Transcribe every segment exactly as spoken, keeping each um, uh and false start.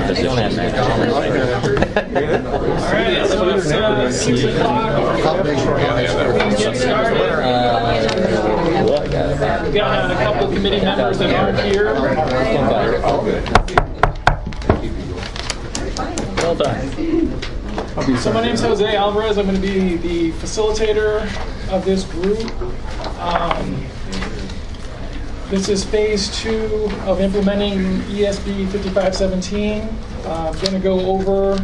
Because you don't have to All right, so it's uh, six o'clock. Get started. We've got a couple of committee members that aren't here. Well done. So my name is Jose Alvarez. I'm going to be the facilitator of this group. Um, this is phase two of implementing E S B fifty-five seventeen. Uh, I'm going to go over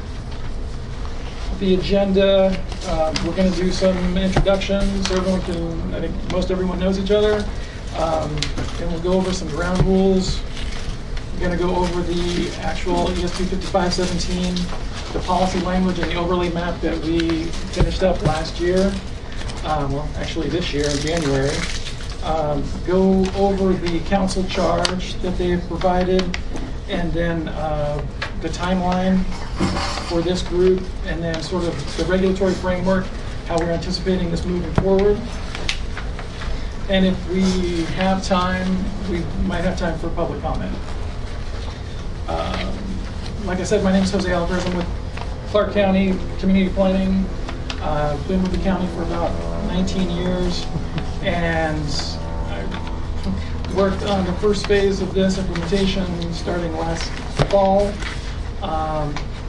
the agenda. Uh, we're going to do some introductions. Everyone can, I think most everyone knows each other. Um, and we'll go over some ground rules. We're going to go over the actual E S B fifty-five seventeen, the policy language and the overlay map that we finished up last year. Um, well, actually this year in January. Um, go over the council charge that they've provided, and then uh, the timeline for this group, and then sort of the regulatory framework, how we're anticipating this moving forward. And if we have time, we might have time for public comment. Um, like I said, my name is Jose Alvarez. I'm with Clark County Community Planning. I've uh, been with the county for about nineteen years, and I worked on the first phase of this implementation starting last fall. Um,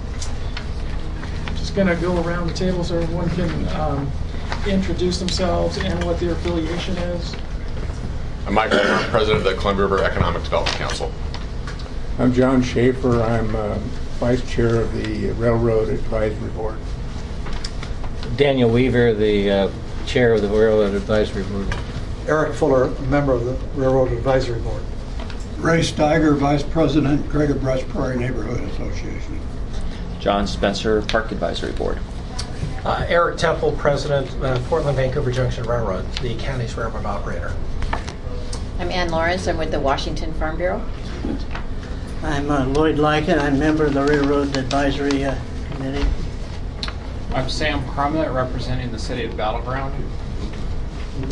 just going to go around the table so everyone can um, introduce themselves and what their affiliation is. I'm Mike River, I'm president of the Columbia River Economic Development Council. I'm John Schaefer. I'm uh, vice chair of the Railroad Advisory Board. Daniel Weaver, the uh, chair of the Railroad Advisory Board. Eric Fuller, a member of the Railroad Advisory Board. Ray Steiger, vice president, Greater Brush Prairie Neighborhood Association. John Spencer, Park Advisory Board. Uh, Eric Temple, president, uh, Portland Vancouver Junction Railroad, the county's railroad operator. I'm Ann Lawrence. I'm with the Washington Farm Bureau. I'm uh, Lloyd Lycan. I'm a member of the Railroad Advisory uh, Committee. I'm Sam Crumlett, representing the city of Battleground. Can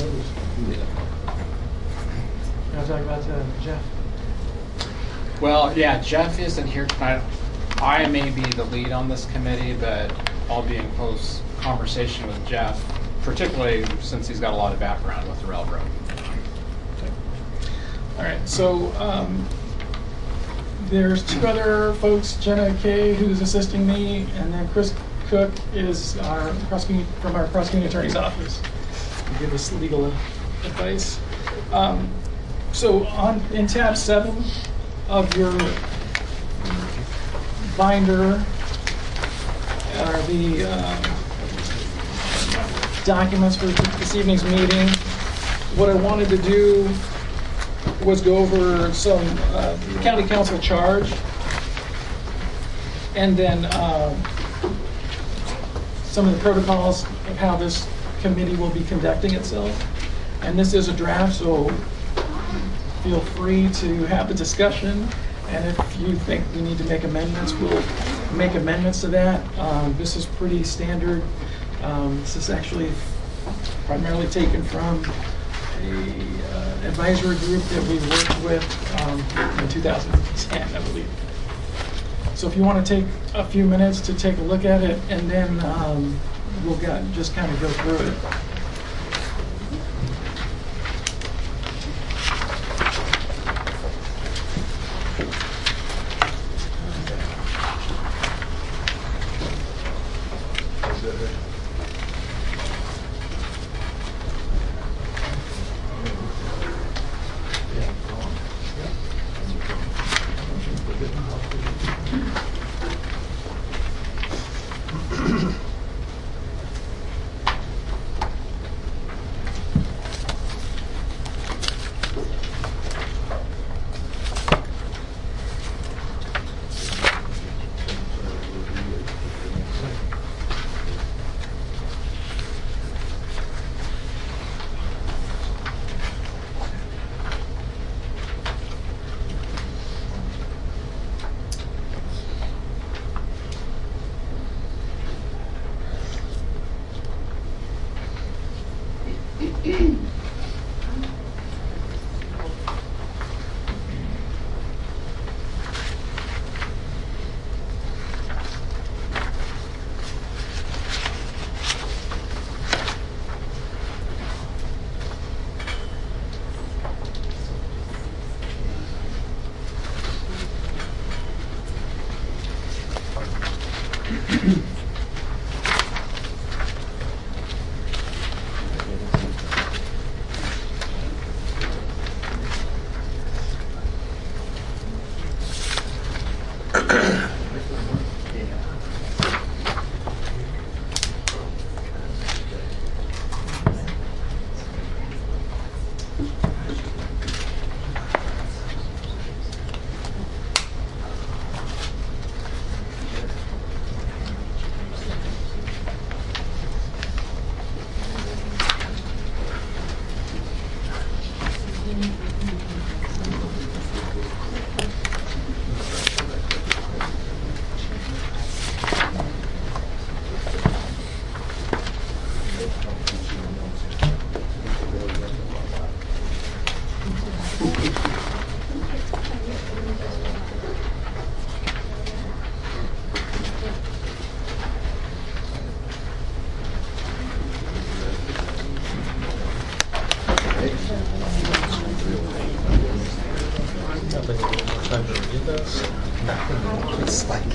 I talk about uh, Jeff? Well, yeah, Jeff isn't here tonight. I may be the lead on this committee, but I'll be in close conversation with Jeff, particularly since he's got a lot of background with the railroad. Okay. All right, so um, there's two other folks, Jenna Kay, who's assisting me, and then Chris Cook is our prosecuting from our prosecuting attorney's office to give us legal advice. Um, so on in tab seven of your binder are the uh, documents for this evening's meeting. What I wanted to do was go over some uh, county council charge, and then uh, some of the protocols of how this committee will be conducting itself. And this is a draft, so feel free to have the discussion. And if you think we need to make amendments, we'll make amendments to that. Um, this is pretty standard. Um, this is actually primarily taken from a uh, advisory group that we worked with um, in two thousand ten, I believe. So if you want to take a few minutes to take a look at it, and then um, we'll got, just kind of go through it. It's like,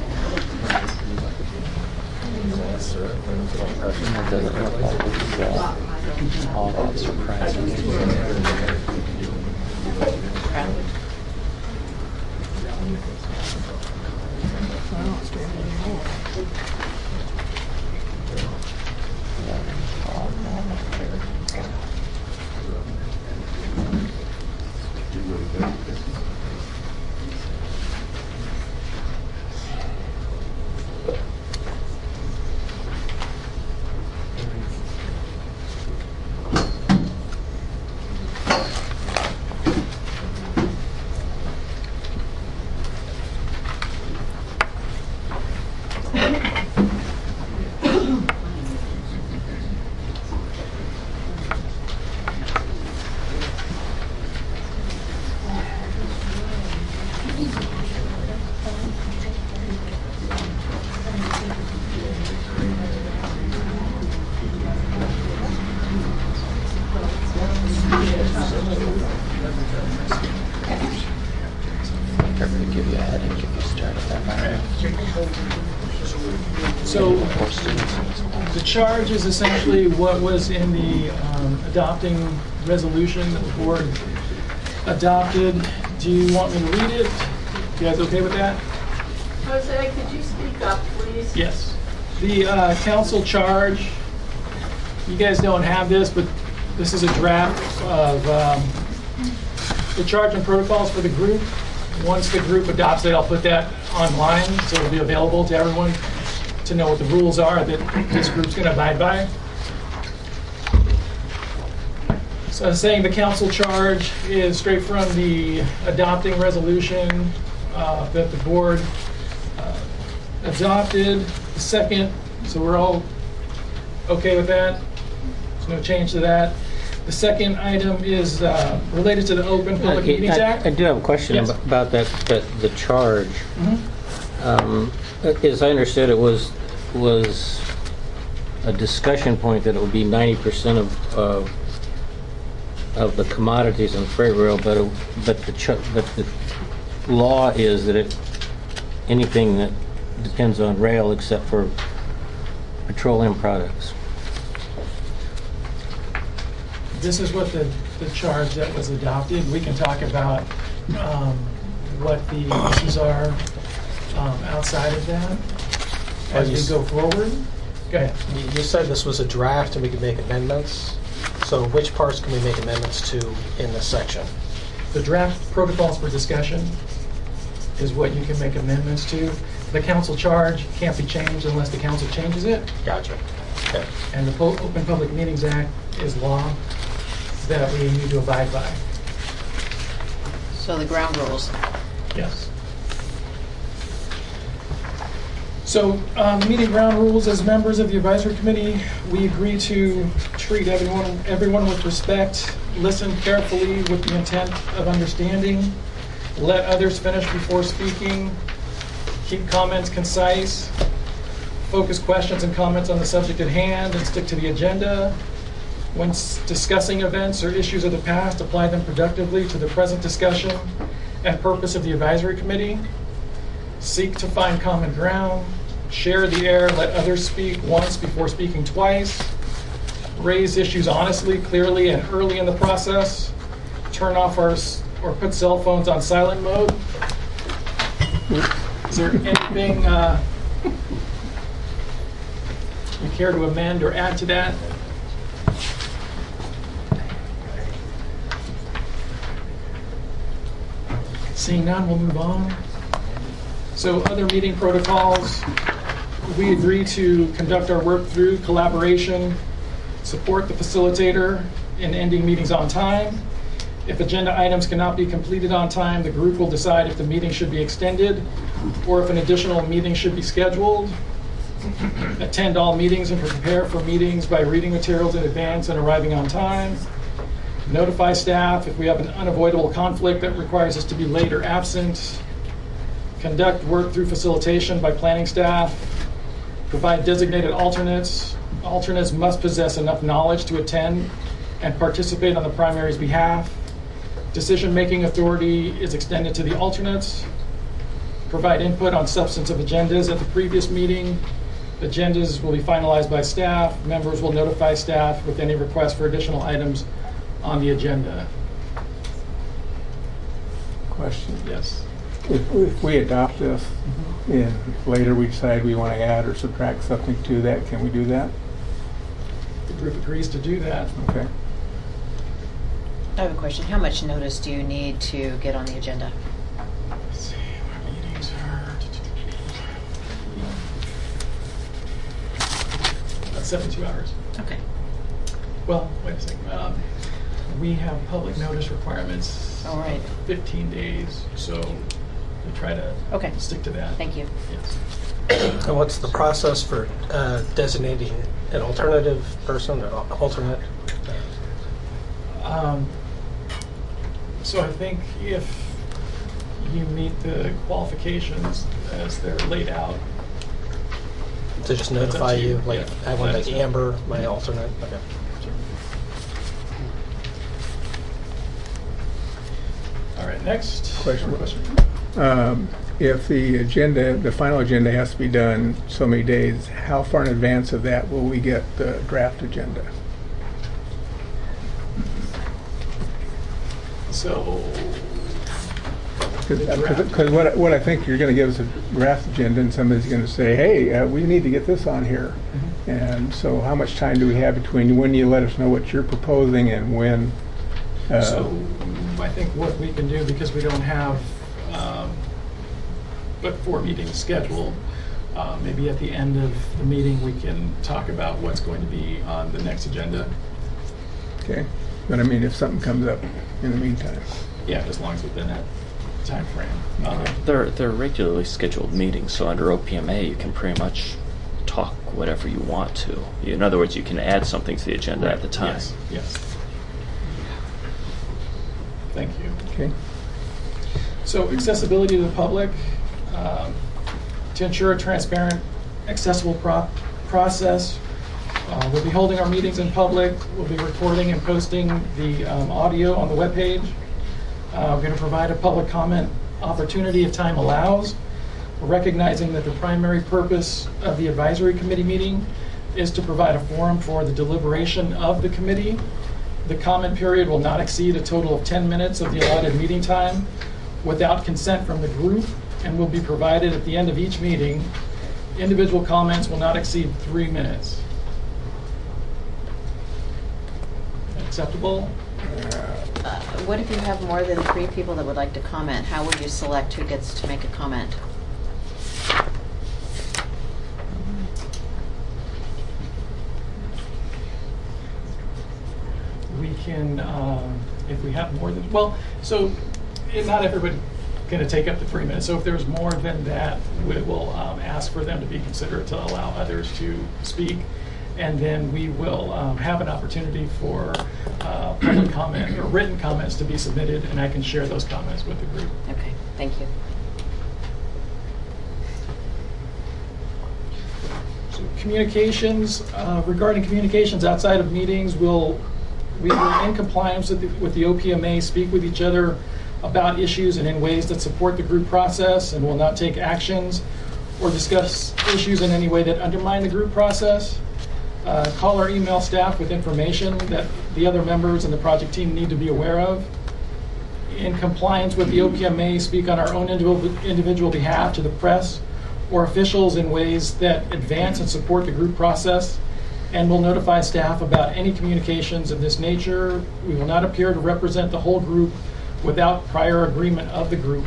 It doesn't look like it's uh, all that surprising. Careful to give you a headache if you start at that moment. So Or students in this class. the charge is essentially what was in the um, adopting resolution that the board adopted. Do you want me to read it? You guys okay with that? Jose, could you speak up, please? Yes. The uh, council charge, you guys don't have this, but this is a draft of um, the charge and protocols for the group. Once the group adopts it, I'll put that online, so it'll be available to everyone to know what the rules are that this group's going to abide by. So I was saying the council charge is straight from the adopting resolution uh, that the board uh, adopted. The second, so we're all okay with that? There's no change to that. The second item is uh, related to the Open Public Okay, Meetings I, Act. I do have a question Yes. ab- about that, that the charge. Mhm. Um, as I understood, it was was a discussion point that it would be ninety percent of uh, of the commodities on freight rail, but it, but the ch- but the law is that it anything that depends on rail except for petroleum products. This is what the, the charge that was adopted. We can talk about um, what the issues are um, outside of that as we go forward. Go ahead. you you said this was a draft and we could make amendments. So which parts can we make amendments to in this section? The draft protocols for discussion is what you can make amendments to. The council charge can't be changed unless the council changes it. Gotcha. Okay. And the Po- Open Public Meetings Act is law that we need to abide by. So the ground rules. Yes. So, um, meeting ground rules, as members of the advisory committee, we agree to treat everyone, everyone with respect, listen carefully with the intent of understanding, let others finish before speaking, keep comments concise, focus questions and comments on the subject at hand, and stick to the agenda. When s- discussing events or issues of the past, apply them productively to the present discussion and purpose of the advisory committee. Seek to find common ground. Share the air. Let others speak once before speaking twice. Raise issues honestly, clearly, and early in the process. Turn off our s- or put cell phones on silent mode. Is there anything uh, you care to amend or add to that? Seeing none, we'll move on. So other meeting protocols, we agree to conduct our work through collaboration, support the facilitator in ending meetings on time. If agenda items cannot be completed on time, the group will decide if the meeting should be extended or if an additional meeting should be scheduled. Attend all meetings and prepare for meetings by reading materials in advance and arriving on time. Notify staff if we have an unavoidable conflict that requires us to be late or absent. Conduct work through facilitation by planning staff. Provide designated alternates. Alternates must possess enough knowledge to attend and participate on the primary's behalf. Decision-making authority is extended to the alternates. provide input on substantive agendas at the previous meeting. Agendas will be finalized by staff. Members will notify staff with any requests for additional items on the agenda. Question. Yes. If, if we adopt this and later we decide we want to add or subtract something to that, can we do that? The group agrees to do that. Okay. I have a question. How much notice do you need to get on the agenda? Let's see, our meetings are about seventy-two hours. Okay. Well, wait a second. Um, we have public notice requirements. All right. fifteen days, so we try to Okay. stick to that. Thank you. Yes. And what's the process for uh, designating an alternative person, an alternate? Um, so I think if you meet the qualifications as they're laid out. To just That's up notify to you, you. like Yeah. I want to That's make it. Amber my alternate. Okay. All right, next. Question. Question. Um, if the agenda, the final agenda has to be done so many days, how far in advance of that will we get the draft agenda? So, Because what, I- what I think you're going to give us a draft agenda and somebody's going to say, hey, uh, we need to get this on here. Mm-hmm. And so how much time do we have between when you let us know what you're proposing and when? Uh, so I think what we can do, because we don't have um, but four meetings scheduled, uh, maybe at the end of the meeting we can talk about what's going to be on the next agenda. Okay. But I mean, if something comes up in the meantime. Yeah, as long as within that time frame. Um, They're, they're regularly scheduled meetings, so under O P M A you can pretty much talk whatever you want to. In other words, you can add something to the agenda at the time. Yes, yes. Thank you. Okay. So accessibility to the public, um, to ensure a transparent, accessible pro process. Uh, we'll be holding our meetings in public. We'll be recording and posting the um, audio on the webpage. Uh, we're going to provide a public comment opportunity if time allows. We're recognizing that the primary purpose of the advisory committee meeting is to provide a forum for the deliberation of the committee. The comment period will not exceed a total of ten minutes of the allotted meeting time without consent from the group, and will be provided at the end of each meeting. Individual comments will not exceed three minutes. Acceptable? Uh, what if you have more than three people that would like to comment? How will you select who gets to make a comment? We can, um, if we have more than, well, so eh, not everybody going to take up the three minutes. So if there's more than that, we will um, ask for them to be considerate to allow others to speak. And then we will um, have an opportunity for uh, public comment or written comments to be submitted, and I can share those comments with the group. Okay, thank you. So communications, uh, regarding communications outside of meetings, we'll, we will, in compliance with the, with the O P M A, speak with each other about issues and in ways that support the group process, and will not take actions or discuss issues in any way that undermine the group process. Uh, call or email staff with information that the other members and the project team need to be aware of. In compliance with the O P M A, speak on our own individual, individual behalf to the press or officials in ways that advance and support the group process, and will notify staff about any communications of this nature. We will not appear to represent the whole group without prior agreement of the group.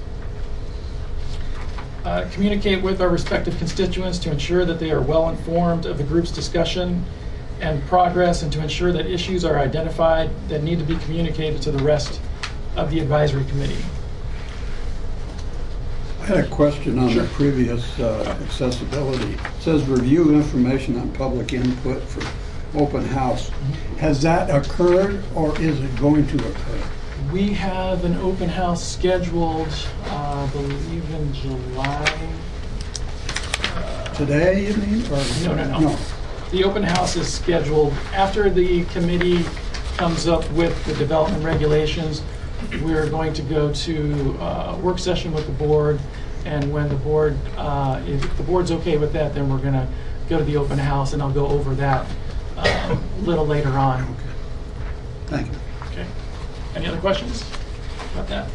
Uh, communicate with our respective constituents to ensure that they are well informed of the group's discussion and progress, and to ensure that issues are identified that need to be communicated to the rest of the advisory committee. I had a question on the previous uh, accessibility. It says review information on public input for open house. Has that occurred, or is it going to occur? We have an open house scheduled, uh, I believe in July. Uh, Today, you mean? Or No, no, no. The open house is scheduled after the committee comes up with the development regulations. We're going to go to a work session with the board And when the board, uh, if the board's okay with that, then we're going to go to the open house, and I'll go over that uh, a little later on. Thank you. Okay. Any other questions about that?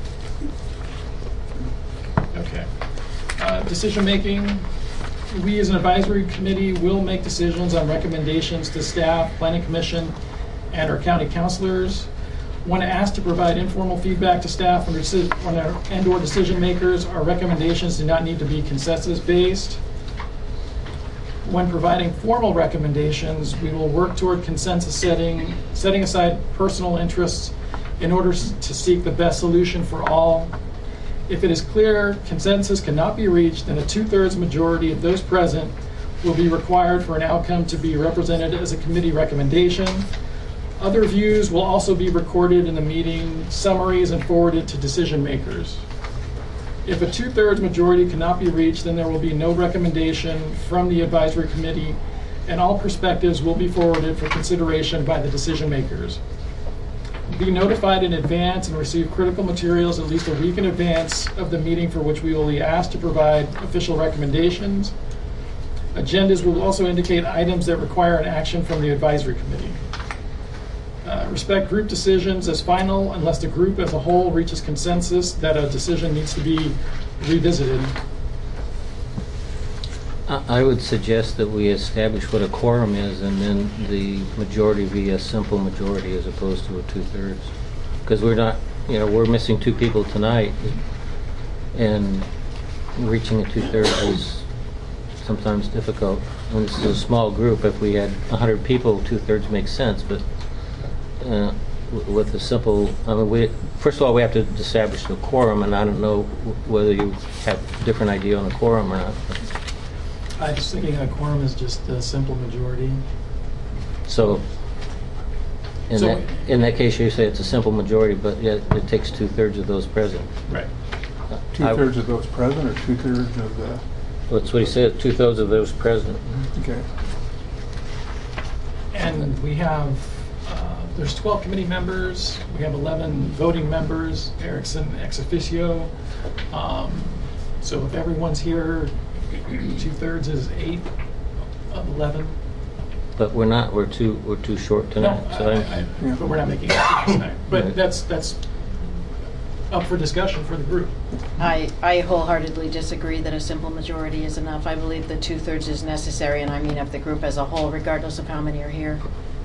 Okay. Uh, decision making. We as an advisory committee will make decisions on recommendations to staff, planning commission, and our county councilors. When asked to provide informal feedback to staff and, deci- and or decision makers, our recommendations do not need to be consensus based. When providing formal recommendations, we will work toward consensus setting, setting aside personal interests in order to seek the best solution for all. If it is clear consensus cannot be reached, then a two-thirds majority of those present will be required for an outcome to be represented as a committee recommendation. Other views will also be recorded in the meeting summaries and forwarded to decision makers. If a two-thirds majority cannot be reached, then there will be no recommendation from the advisory committee, and all perspectives will be forwarded for consideration by the decision makers. Be notified in advance and receive critical materials at least a week in advance of the meeting for which we will be asked to provide official recommendations. Agendas will also indicate items that require an action from the advisory committee. Uh, respect group decisions as final unless the group as a whole reaches consensus that a decision needs to be revisited. I I would suggest that we establish what a quorum is, and then the majority be a simple majority as opposed to a two-thirds. Because we're not, you know, we're missing two people tonight, and reaching a two-thirds is sometimes difficult. When this is a small group, if we had one hundred people, two-thirds makes sense, but uh, w- with a simple, I mean, we, first of all, we have to establish the quorum, and I don't know whether you have a different idea on a quorum or not. I was thinking a quorum is just a simple majority. So, in So- that, in that case, you say it's a simple majority, but yet it takes two-thirds of those present. Right. Uh, I- Two-thirds of those present or two-thirds of the, That's what he said, two-thirds of those present. okay. And we have, uh, there's twelve committee members, we have eleven voting members, Erickson ex officio. Um, So if everyone's here, two-thirds is eight of eleven. But we're not, we're too, we're too short No, tonight. I- So I- I- I- but we're not making decisions tonight. But Right. that's, that's up for discussion for the group. I, I wholeheartedly disagree that a simple majority is enough. I believe the two-thirds is necessary, and I mean of the group as a whole, regardless of how many are here.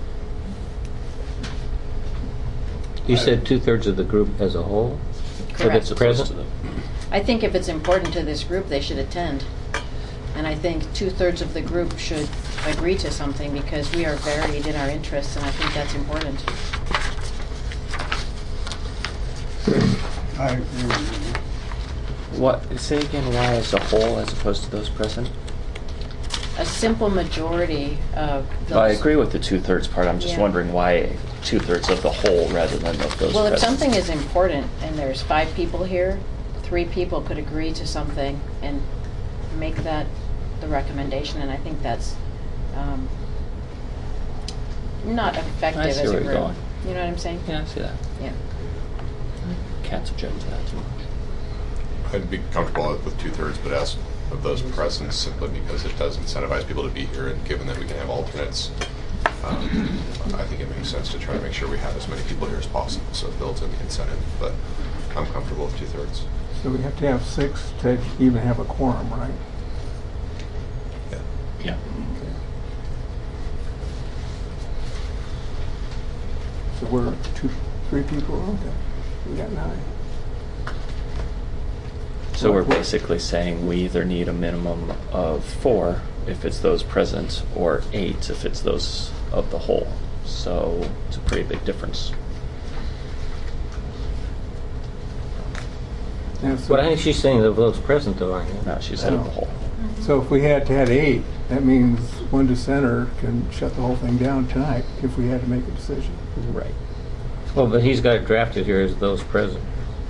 You said two-thirds of the group as a whole? Correct. That's present? I think if it's important to this group, they should attend. And I think two-thirds of the group should agree to something because we are varied in our interests, and I think that's important. I agree with you. What, say again, why as a whole as opposed to those present? A simple majority of those... I agree with the two-thirds part. I'm just Yeah. wondering why two-thirds of the whole rather than of those Well, if present. something is important and there's five people here, three people could agree to something and make that the recommendation, and I think that's um, not effective I see as a where you're group. going. You know what I'm saying? Yeah, I see that. Yeah. Can't subject to that too. I'd be comfortable with two-thirds, but as of those present, simply because it does incentivize people to be here, and given that we can have alternates, um, I think it makes sense to try to make sure we have as many people here as possible, so it builds in the incentive, but I'm comfortable with two-thirds. So we have to have six to even have a quorum, right? Yeah. Yeah. So we're two, three people, okay. We got nine. So we're basically saying we either need a minimum of four if it's those present, or eight if it's those of the whole. So it's a pretty big difference. Yeah, so- But I think she's saying of those present though, aren't you? No, she said of the whole. So if we had to have eight, that means one dissenter can shut the whole thing down tonight if we had to make a decision. Right. Well, but he's got it drafted here as those present.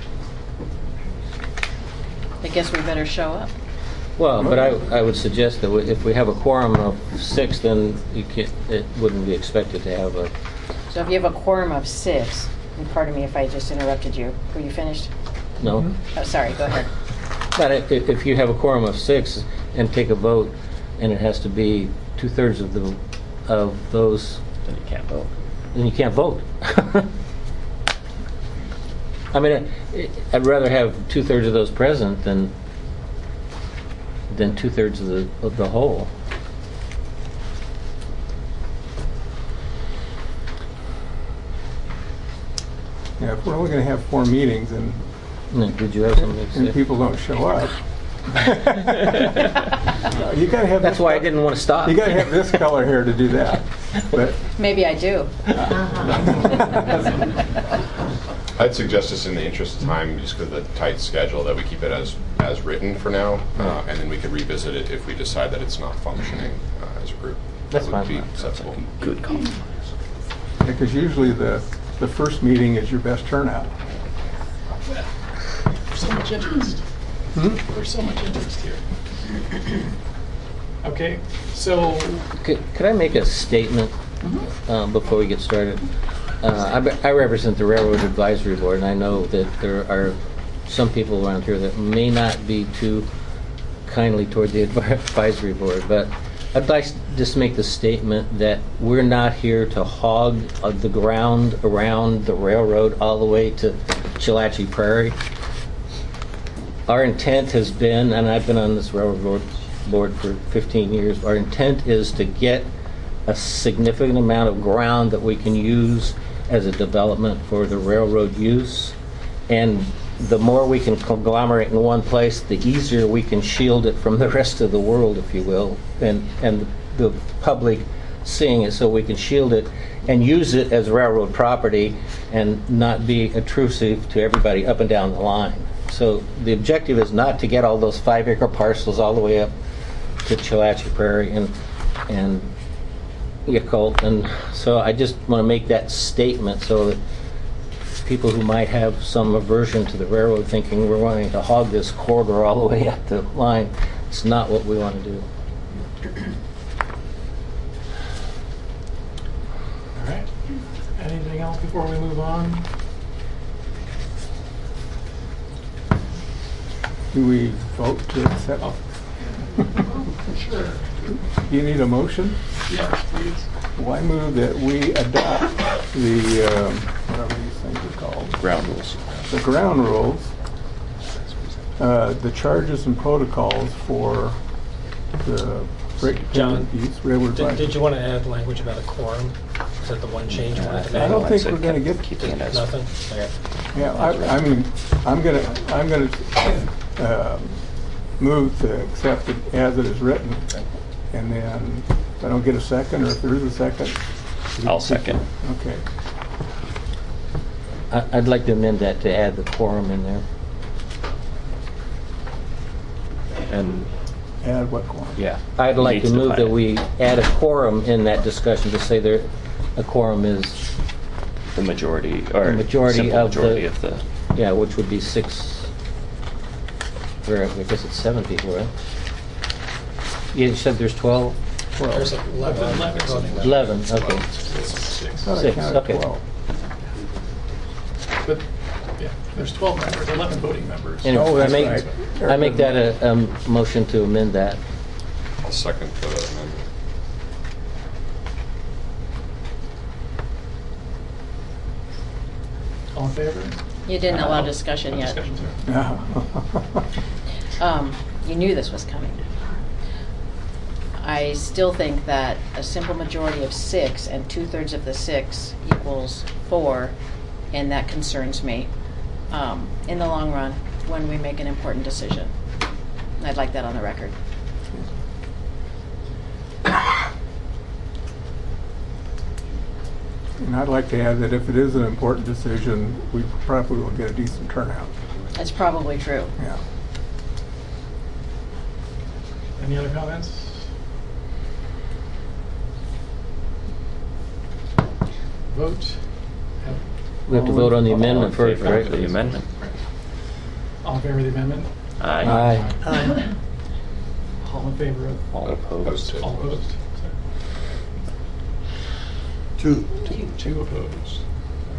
I guess we better show up. Well, but I, I would suggest that we- if we have a quorum of six, then you can't, it wouldn't be expected to have a, So if you have a quorum of six, and pardon me if I just interrupted you, were you finished? no? Oh, sorry, go ahead. But if, if you have a quorum of six and take a vote, and it has to be two-thirds of the, of those, Then you can't vote. then you can't vote. I mean, I- I'd rather have two-thirds of those present than, than two-thirds of the, of the whole. Yeah, if we're only going to have four meetings and, No, Did you have something to and say? people don't show up, you got to have. That's this why I col- didn't want to stop. You got to have this color here to do that. But Maybe I do. I'd suggest just in the interest of time, just because of the tight schedule, that we keep it as, as written for now, uh, and then we can revisit it if we decide that it's not functioning uh, as a group. That's That would fine. be acceptable. Good compromise. because usually the the first meeting is your best turnout. There's so much interest. Hmm? There's so much interest here. Okay, so, Could, could I make a statement um, before we get started? Uh, I, be- I represent the Railroad Advisory Board, and I know that there are some people around here that may not be too kindly toward the advi- advisory board, but I'd like to just make the statement that we're not here to hog uh, the ground around the railroad all the way to Chilhatchee Prairie. Our intent has been, and I've been on this railroad board, board for fifteen years, our intent is to get a significant amount of ground that we can use as a development for the railroad use. And the more we can conglomerate in one place, the easier we can shield it from the rest of the world, if you will, and, and the public seeing it, so we can shield it and use it as railroad property and not be intrusive to everybody up and down the line. So the objective is not to get all those five acre parcels all the way up to Chilhatchee Prairie and, and Yakult. And so I just want to make that statement so that people who might have some aversion to the railroad, thinking we're wanting to hog this corridor all the way up the line, it's not what we want to do. all right. Anything else before we move on? Do we vote to accept? Sure. You need a motion? Yes, please. Well, I move that we adopt the, um, whatever these things are called, Ground rules. the ground rules, uh, the charges and protocols for the freight John, dependent use railroad. Did, advisory. did you want to add language about a quorum? Is that the one change you wanted to make? I don't think So we're gonna keep- get- Keeping it as. Nothing? Okay. Yeah, I, I mean, I'm gonna, I'm gonna, um, move to accept it as it is written. And then, if I don't get a second, or if there is a second. I'll second. Okay. I- I'd like to amend that to add the quorum in there. And, Add what quorum? yeah. I'd like Need to move define that it. we add a quorum in that discussion to say there, a quorum is, The majority, or The majority simple of the- majority of the, yeah, which would be six, or I guess it's seven people, right? You said there's twelve? There's eleven. Eleven. voting members. eleven, okay. Six. Thought I Six, counted okay. twelve. But, yeah, there's twelve members, eleven voting members. Anyway, Oh, I that's make, right. I make that a, um, motion to amend that. I'll second the amendment. All in favor? You didn't allow Uh, discussion no yet. discussion, sorry. Yeah. Um, you knew this was coming. I still think that a simple majority of six and two-thirds of the six equals four, and that concerns me um, in the long run when we make an important decision. I'd like that on the record. And I'd like to add that if it is an important decision, we probably will get a decent turnout. That's probably true. Yeah. Any other comments? Vote. We have to vote on the All in amendment first, favor right? of the amendment. All in favor of the amendment? Aye. Aye. Aye. All in favor of? All opposed. Opposed. All opposed? Sorry. Two. Two opposed.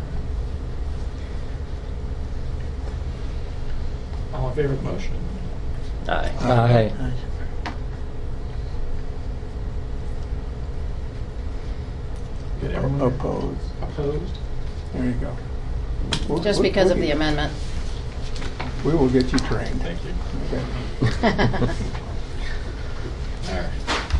All in favor of the motion? Aye. Aye. Aye. Did everyone Opposed. opposed? There you go. We'll- Just we'll- because we'll of the get- amendment. We will get you trained. Thank you. Okay. All right.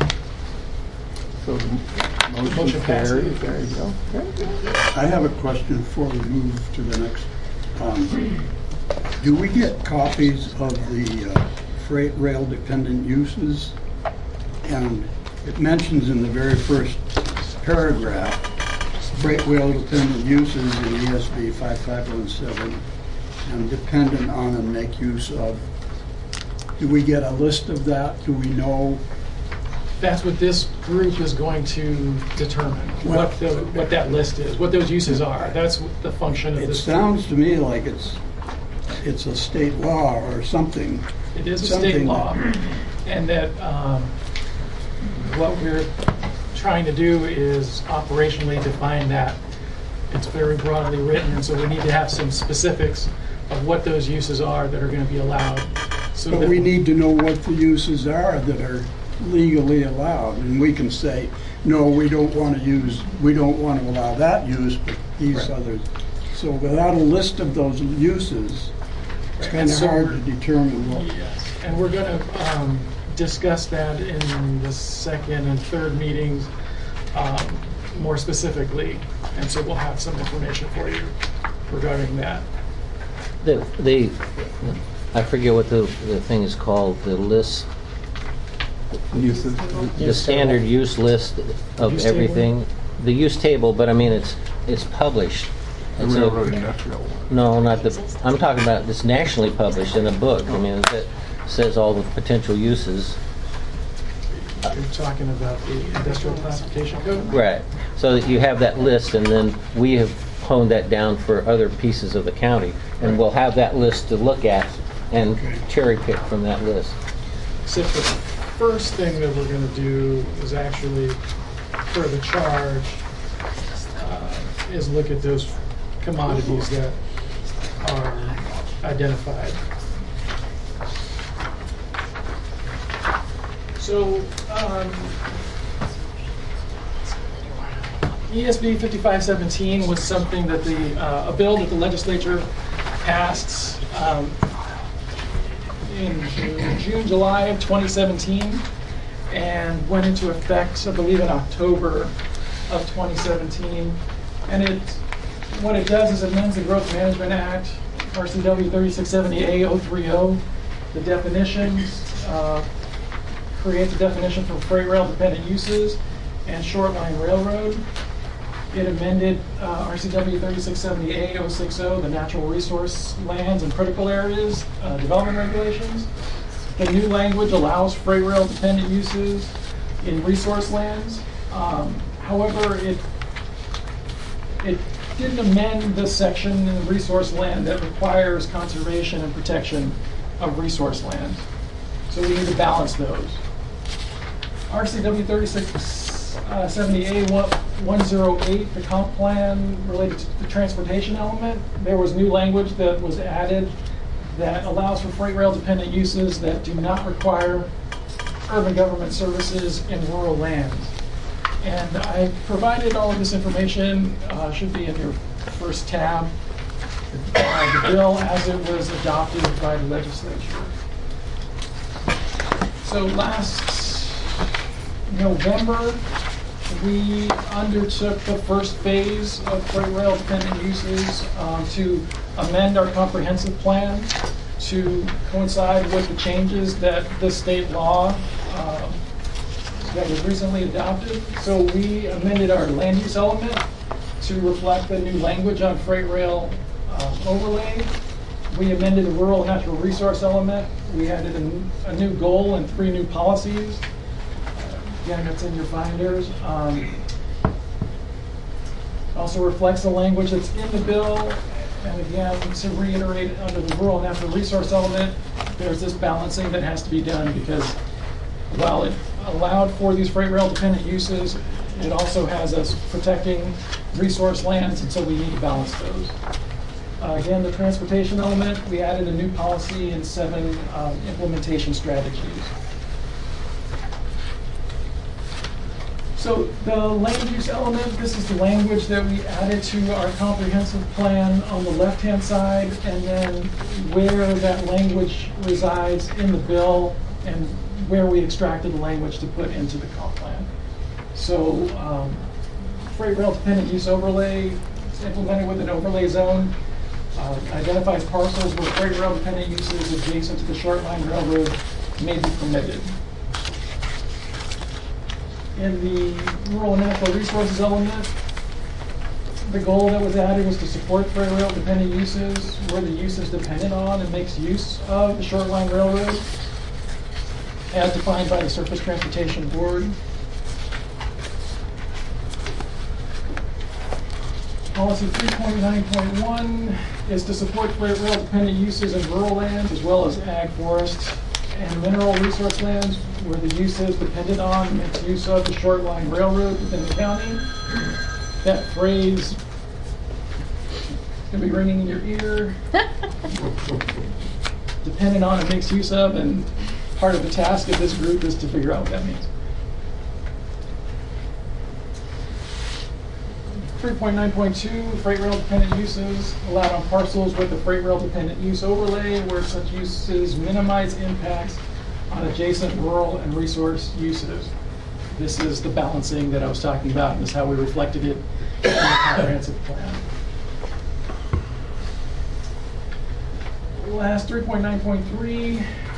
So the Motion motion carries. passes. There you go. Okay. I have a question before we move to the next. Um, do we get copies of the uh, freight rail dependent uses? And it mentions in the very first paragraph, freight rail dependent uses in E S B five five one seven and dependent on and make use of. Do we get a list of that? Do we know? That's what this group is going to determine, Well- what the, what that list is, what those uses are. That's what the function of It this. group. sounds to me like it's, it's a state law or something. It is a something state that- law, and that um, what we're trying to do is operationally define that. It's very broadly written, and so we need to have some specifics of what those uses are that are going to be allowed. So But that we need to know what the uses are that are legally allowed, and we can say, no, we don't want to use, we don't want to allow that use, but these Right. others. So without a list of those uses, it's Right. kind of So hard we're- to determine what. Yes, and we're going to um, discuss that in the second and third meetings um, more specifically, and so we'll have some information for you regarding that. The, the, I forget what the, the thing is called, the list, Uses. the standard use list of Use table? everything. The use table, but I mean, it's, it's published. The It's a- railroad industrial one. No, not the, I'm talking about, it's nationally published in a book. I mean, it says all the potential uses. You're talking about the industrial classification code? Right. So that you have that list, and then we have honed that down for other pieces of the county. And we'll have that list to look at and cherry pick from that list. Except the first thing that we're going to do is actually, for the charge, uh, is look at those commodities that are identified. So, um, E S B fifty-five seventeen was something that the, uh, a bill that the legislature passed um, in June, July of twenty seventeen, and went into effect, I believe, in October of twenty seventeen. And it, what it does is amends the Growth Management Act, R C W thirty-six seventy A oh three oh, the definitions, uh, creates a definition for freight rail dependent uses and short line railroad. It amended uh, R C W thirty-six seventy A oh six oh, the natural resource lands and critical areas uh, development regulations. The new language allows freight rail dependent uses in resource lands. Um, however, it it didn't amend the section in the resource land that requires conservation and protection of resource land. So we need to balance those. R C W thirty-six seventy A one oh eight, the comp plan related to the transportation element, there was new language that was added that allows for freight rail dependent uses that do not require urban government services in rural lands. And I provided all of this information, uh, should be in your first tab, uh, the bill as it was adopted by the legislature. So last November, we undertook the first phase of freight rail dependent uses um, to amend our comprehensive plan to coincide with the changes that the state law um, that was recently adopted. So we amended our land use element to reflect the new language on freight rail uh, overlay. We amended the rural natural resource element. We added a, a new goal and three new policies. Again, that's in your binders. Um, also reflects the language that's in the bill. And again, to reiterate, under the rural natural resource element, there's this balancing that has to be done because while it allowed for these freight rail dependent uses, it also has us protecting resource lands, and so we need to balance those. Uh, Again, the transportation element, we added a new policy and seven um, implementation strategies. So the land use element, this is the language that we added to our comprehensive plan on the left-hand side, and then where that language resides in the bill and where we extracted the language to put into the comp plan. So um, freight rail dependent use overlay is implemented with an overlay zone. Uh, identifies parcels where freight rail dependent uses adjacent to the short line railroad may be permitted. In the rural and natural resources element, the goal that was added was to support freight rail dependent uses where the use is dependent on and makes use of the short line railroad as defined by the Surface Transportation Board. Policy three point nine point one is to support freight rail dependent uses in rural lands as well as ag, forest, and mineral resource lands where the use is dependent on and makes use of the short line railroad within the county. That phrase is going to be ringing in your ear. Dependent on and makes use of, and part of the task of this group is to figure out what that means. three point nine point two, freight rail dependent uses allowed on parcels with the freight rail dependent use overlay where such uses minimize impacts on adjacent rural and resource uses. This is the balancing that I was talking about, and this is how we reflected it in the comprehensive plan. Last three point nine point three,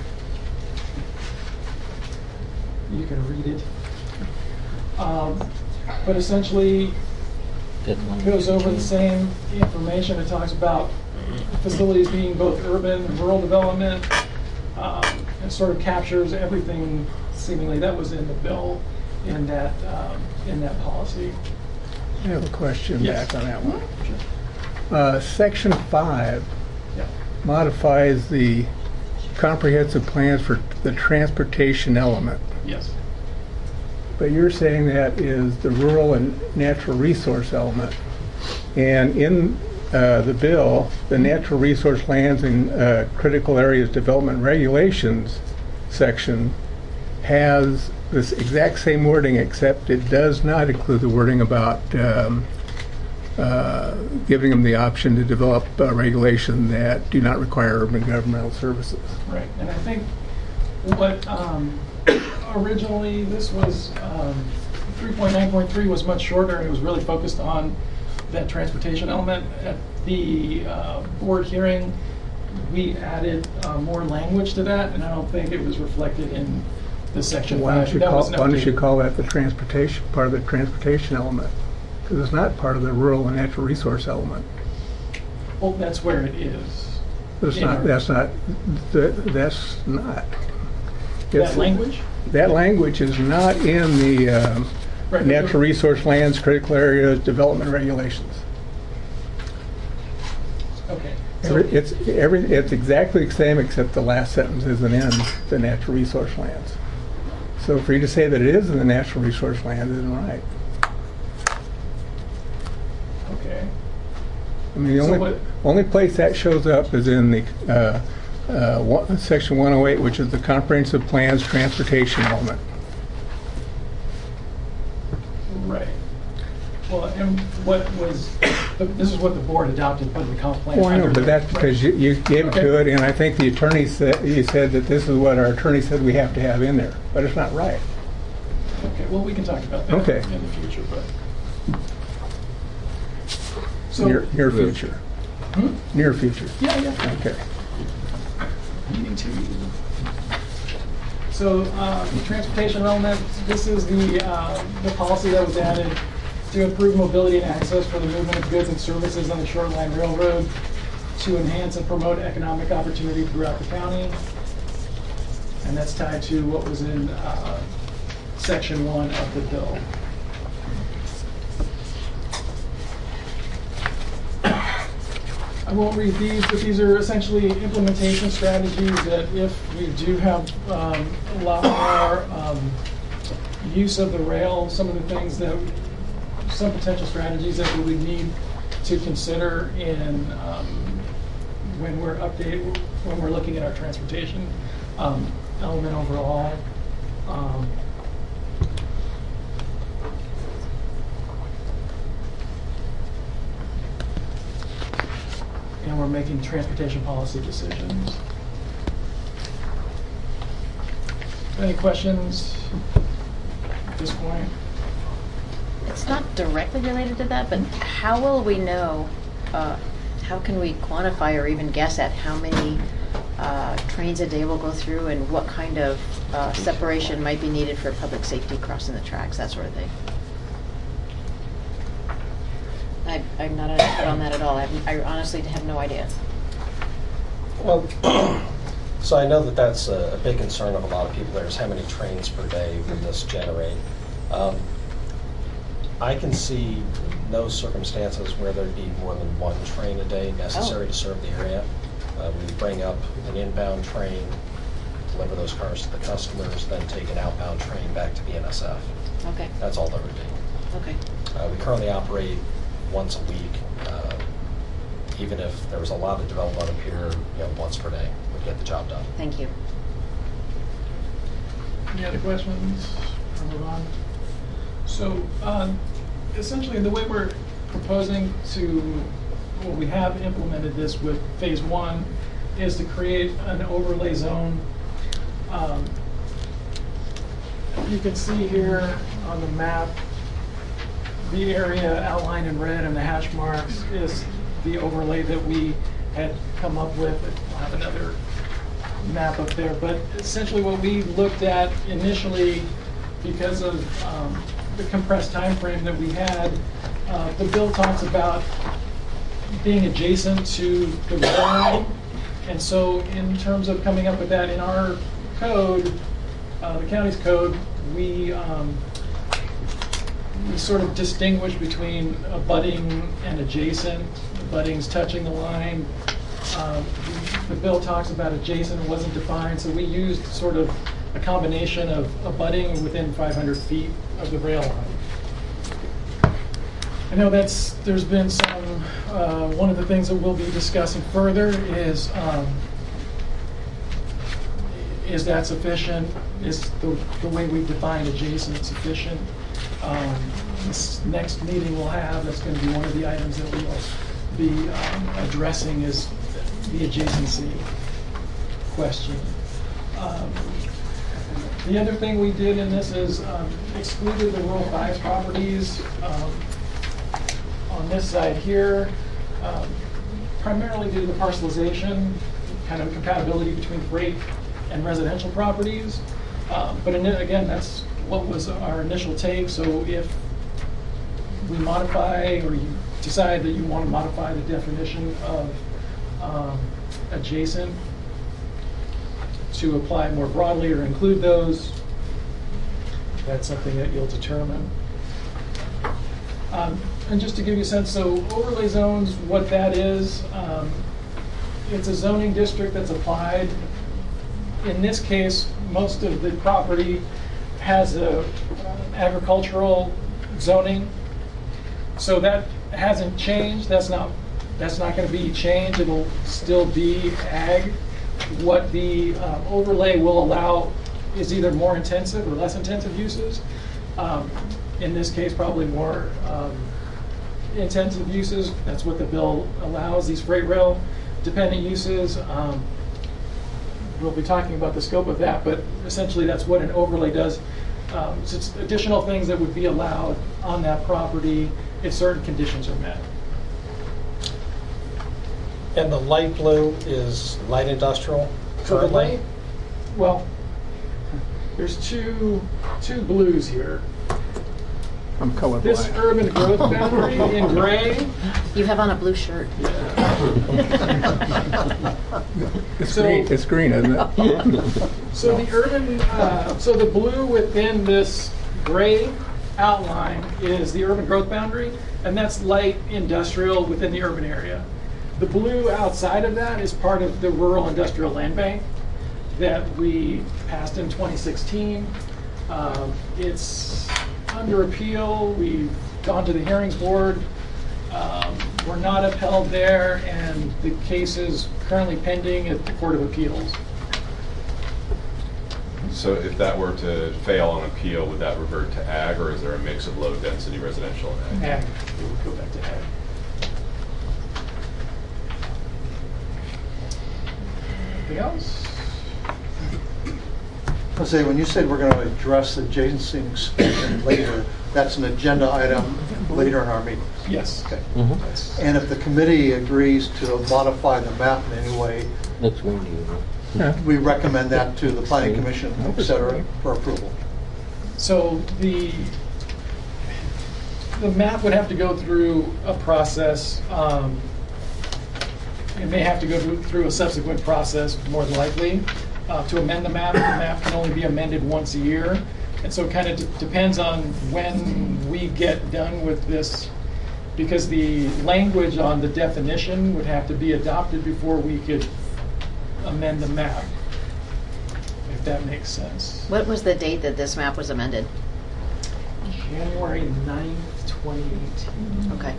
you can read it. Um, but essentially, it goes over the same information. It talks about facilities being both urban and rural development. Um, it sort of captures everything seemingly that was in the bill in that um, in that policy. I have a question Yes. back on that one. Sure. Uh, Section five Yeah. modifies the comprehensive plans for the transportation element. Yes. But you're saying that is the rural and natural resource element. And in uh, the bill, the natural resource lands and uh, critical areas development regulations section has this exact same wording, except it does not include the wording about um, uh, giving them the option to develop a regulation that do not require urban governmental services. Right. And I think what um, originally this was um, three point nine point three was much shorter, and it was really focused on that transportation element. At the uh, board hearing, we added uh, more language to that, and I don't think it was reflected in the section Why five. don't you That call, wasn't why don't you updated. call that the transportation, part of the transportation element? Because it's not part of the rural and natural resource element. Well, that's where it is. That's In not, our- that's not, that- that's not. That It's- language? That language is not in the um, Right. natural resource lands, critical areas, development regulations. Okay. So- Every- It's, every, it's exactly the same except the last sentence isn't in the natural resource lands. So for you to say that it is in the natural resource land isn't right. Okay. I mean, the So only, what- only place that shows up is in the uh, uh, one- section one oh eight, which is the comprehensive plans transportation element. Right. Well, and what was, this is what the board adopted, but the comp plan. Well, I know, under but the- that's because you, you gave it to Okay. it, and I think the attorney said, you said that this is what our attorney said we have to have in there, but it's not right. Okay, well, we can talk about that Okay. in the future, but. So, Near, near future. Hmm? Near future. Yeah, yeah. Okay. Meeting two. So, uh, the transportation element, this is the, uh, the policy that was added to improve mobility and access for the movement of goods and services on the Short Line Railroad, to enhance and promote economic opportunity throughout the county. And that's tied to what was in uh, section one of the bill. I won't read these, but these are essentially implementation strategies that if we do have um, a lot more um, use of the rail, some of the things that, some potential strategies that we would need to consider in um, when we're update, when we're looking at our transportation um, element overall. Um, and we're making transportation policy decisions. Any questions at this point? It's not directly related to that, but how will we know, uh, how can we quantify or even guess at how many uh, trains a day will go through and what kind of uh, separation might be needed for public safety crossing the tracks, that sort of thing? I, I'm not an expert on that at all. I, have, I honestly have no idea. Well, so I know that that's a, a big concern of a lot of people there is how many trains per day would this generate. Um, I can see no circumstances where there'd be more than one train a day necessary Oh. to serve the area. Uh, we bring up an inbound train, deliver those cars to the customers, then take an outbound train back to B N S F. Okay. That's all there would be. Okay. Uh, we currently operate once a week. Uh, even if there was a lot of development up here, you know, once per day would get the job done. Thank you. Any other questions? I'll move on. So um, essentially, the way we're proposing to, well, we have implemented this with phase one, is to create an overlay zone. Um, you can see here on the map, the area outlined in red and the hash marks is the overlay that we had come up with. I'll have another map up there, but essentially what we looked at initially, because of um, the compressed time frame that we had, uh, the bill talks about being adjacent to the railroad, and so in terms of coming up with that in our code, uh, the county's code, we um, we sort of distinguish between abutting and adjacent. Abutting's touching the line. Um, the bill talks about adjacent, it wasn't defined, so we used sort of a combination of abutting within five hundred feet of the rail line. I know that's, there's been some, uh, one of the things that we'll be discussing further is, um, is that sufficient? Is the, the way we've defined adjacent sufficient? Um, this next meeting we'll have, that's going to be one of the items that we will be um, addressing is the adjacency question. Um, the other thing we did in this is um, excluded the rural five properties um, on this side here, um, primarily due to the parcelization, kind of compatibility between freight and residential properties. Um, but in it, again, that's what was our initial take. So if we modify, or you decide that you want to modify the definition of um, adjacent to apply more broadly or include those, that's something that you'll determine. Um, and just to give you a sense, so overlay zones, what that is, um, it's a zoning district that's applied. In this case, most of the property has a uh, agricultural zoning, so that hasn't changed. That's not that's not going to be changed. It'll still be ag. What the uh, overlay will allow is either more intensive or less intensive uses. Um, in this case, probably more um, intensive uses. That's what the bill allows. These freight rail dependent uses. Um, we'll be talking about the scope of that, but essentially that's what an overlay does. Um, so it's additional things that would be allowed on that property if certain conditions are met. And the light blue is light industrial So the currently? light, well, there's two two blues here. I'm colorblind. This urban growth boundary in gray. You have on a blue shirt. It's So- green, it's green, isn't it? So the urban, uh, so the blue within this gray outline is the urban growth boundary, and that's light industrial within the urban area. The blue outside of that is part of the rural industrial land bank that we passed in twenty sixteen. Um, it's under appeal. We've gone to the hearings board. Um, were not upheld there, and the case is currently pending at the Court of Appeals. So if that were to fail on appeal, would that revert to ag, or is there a mix of low-density residential and ag? Ag, it would go back to ag. Anything else? I'll say, when you said we're going to address adjacency and expansion later, that's an agenda item later in our meeting. Yes. Okay. Mhm. That's- And if the committee agrees to modify the map in any way, Looks weird to you. Yeah. we recommend that to the planning commission, et cetera, for approval. So the, the map would have to go through a process. um, It may have to go through through a subsequent process, more than likely, uh, to amend the map. The map can only be amended once a year. And so it kind of depends on when we get done with this, because the language on the definition would have to be adopted before we could amend the map, if that makes sense. What was the date that this map was amended? January ninth, twenty eighteen. Okay.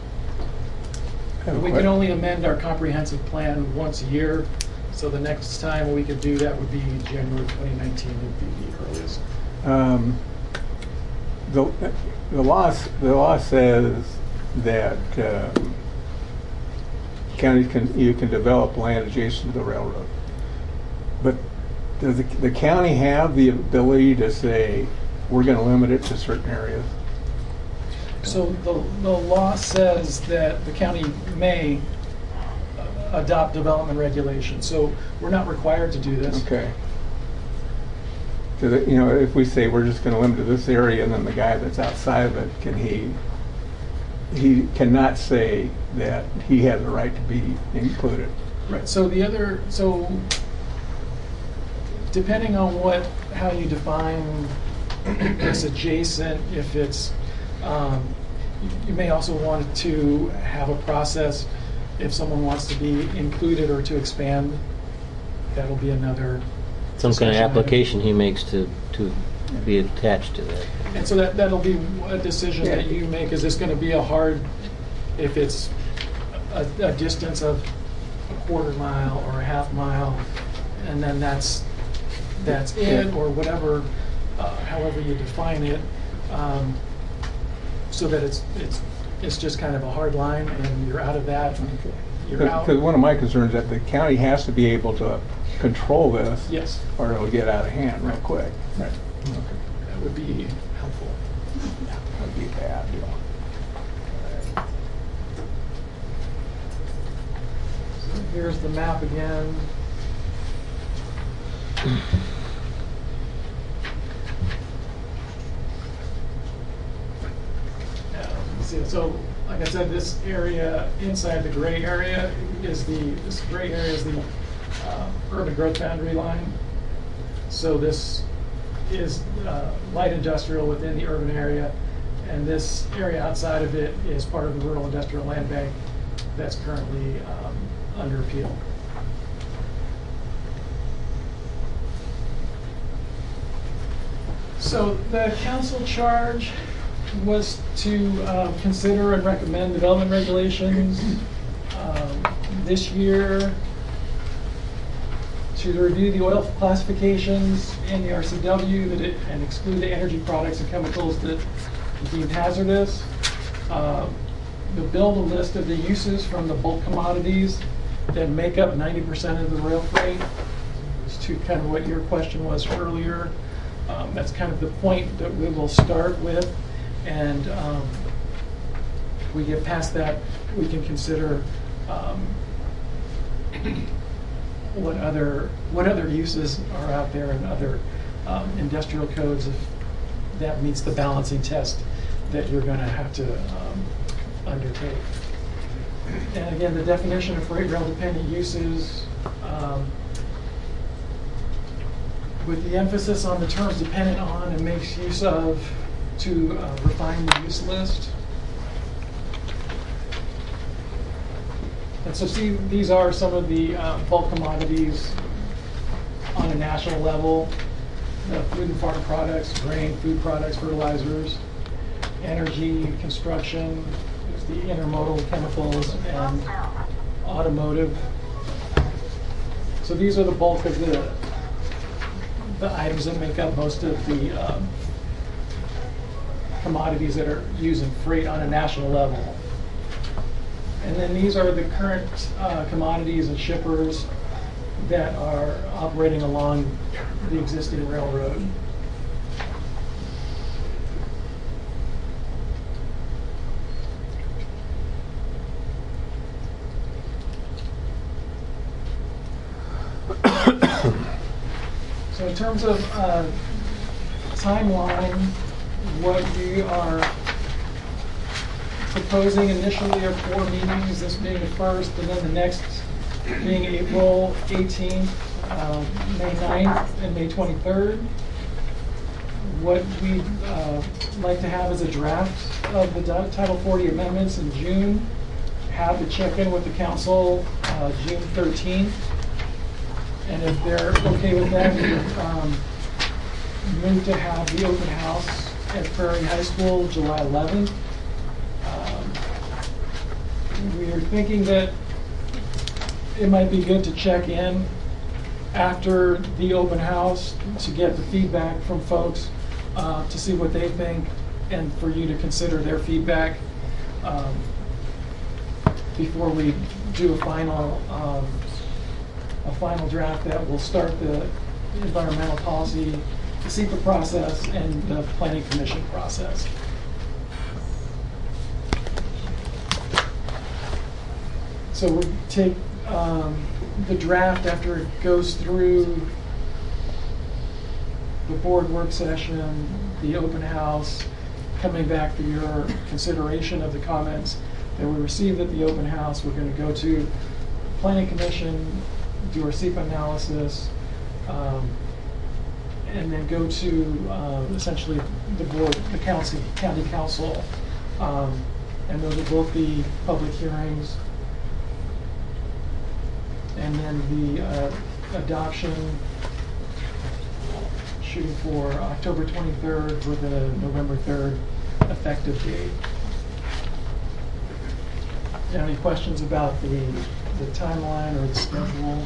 We can only amend our comprehensive plan once a year, so the next time we could do that would be January twenty nineteen would be the earliest. Um, The, the law, s- the law says that um, counties can, you can develop land adjacent to the railroad. But does the, the county have the ability to say, we're gonna limit it to certain areas? So the, the law says that the county may uh, adopt development regulations, so we're not required to do this. Okay. Because, you know, if we say we're just gonna limit to this area, and then the guy that's outside of it, can he, he cannot say that he has a right to be included. Right, so the other, so depending on what, how you define this adjacent, if it's, um, you- you may also want to have a process if someone wants to be included or to expand, that'll be another. Some kind of discussion item. application he makes to, to be attached to that. And so that, that'll be a decision that you make. Is this going to be a hard, if it's a, a distance of a quarter mile or a half mile, and then that's, that's it, or whatever, uh, however you define it, um, so that it's, it's, it's just kind of a hard line and you're out of that, you're out. Because one of my concerns is that the county has to be able to control this. Yes. Or it'll get out of hand real quick. Right. Okay. That would be helpful. That'd be bad, you know. So here's the map again. Yeah, you see it. So, like I said, this area inside the gray area is the, this gray area is the uh, urban growth boundary line. So this is uh, light industrial within the urban area, and this area outside of it is part of the rural industrial land bank that's currently um, under appeal. So the council charge was to um, consider and recommend development regulations um, this year, to review the oil classifications in the R C W that it, and exclude the energy products and chemicals that are deemed hazardous. Uh, to build a list of the uses from the bulk commodities that make up ninety percent of the rail freight. As to kind of what your question was earlier. Um, that's kind of the point that we will start with, and um, if we get past that, we can consider um, what other what other uses are out there in other um, industrial codes, if that meets the balancing test that you're going to have to um, undertake. And again, the definition of freight rail dependent uses, um, with the emphasis on the terms dependent on and makes use of, to uh, refine the use list. And so see, these are some of the uh, bulk commodities on a national level: the food and farm products, grain, food products, fertilizers, energy, construction, There's the intermodal, chemicals, and automotive. So these are the bulk of the the items that make up most of the um, commodities that are used in freight on a national level. And then these are the current uh, commodities and shippers that are operating along the existing railroad. So in terms of uh, timeline, what we are proposing initially are four meetings, this being the first, and then the next being April eighteenth, uh, May ninth, and May twenty-third. What we'd uh, like to have is a draft of the Title forty amendments in June, have to check in with the council uh, June thirteenth, and if they're okay with that, we would um, move to have the open house at Prairie High School July eleventh. Um, we are thinking that it might be good to check in after the open house to get the feedback from folks, uh, to see what they think, and for you to consider their feedback um, before we do a final um, a final draft that will start the environmental policy, the S E P A process, and the planning commission process. So we take um, the draft after it goes through the board work session, the open house, coming back for your consideration of the comments that we received at the open house. We're going to go to planning commission, do our S E P A analysis, um, and then go to uh, essentially the board, the council, county council, um, and those will both be public hearings. And then the uh, adoption, shooting for October twenty-third with a November third effective date. Any questions about the, the timeline or the schedule?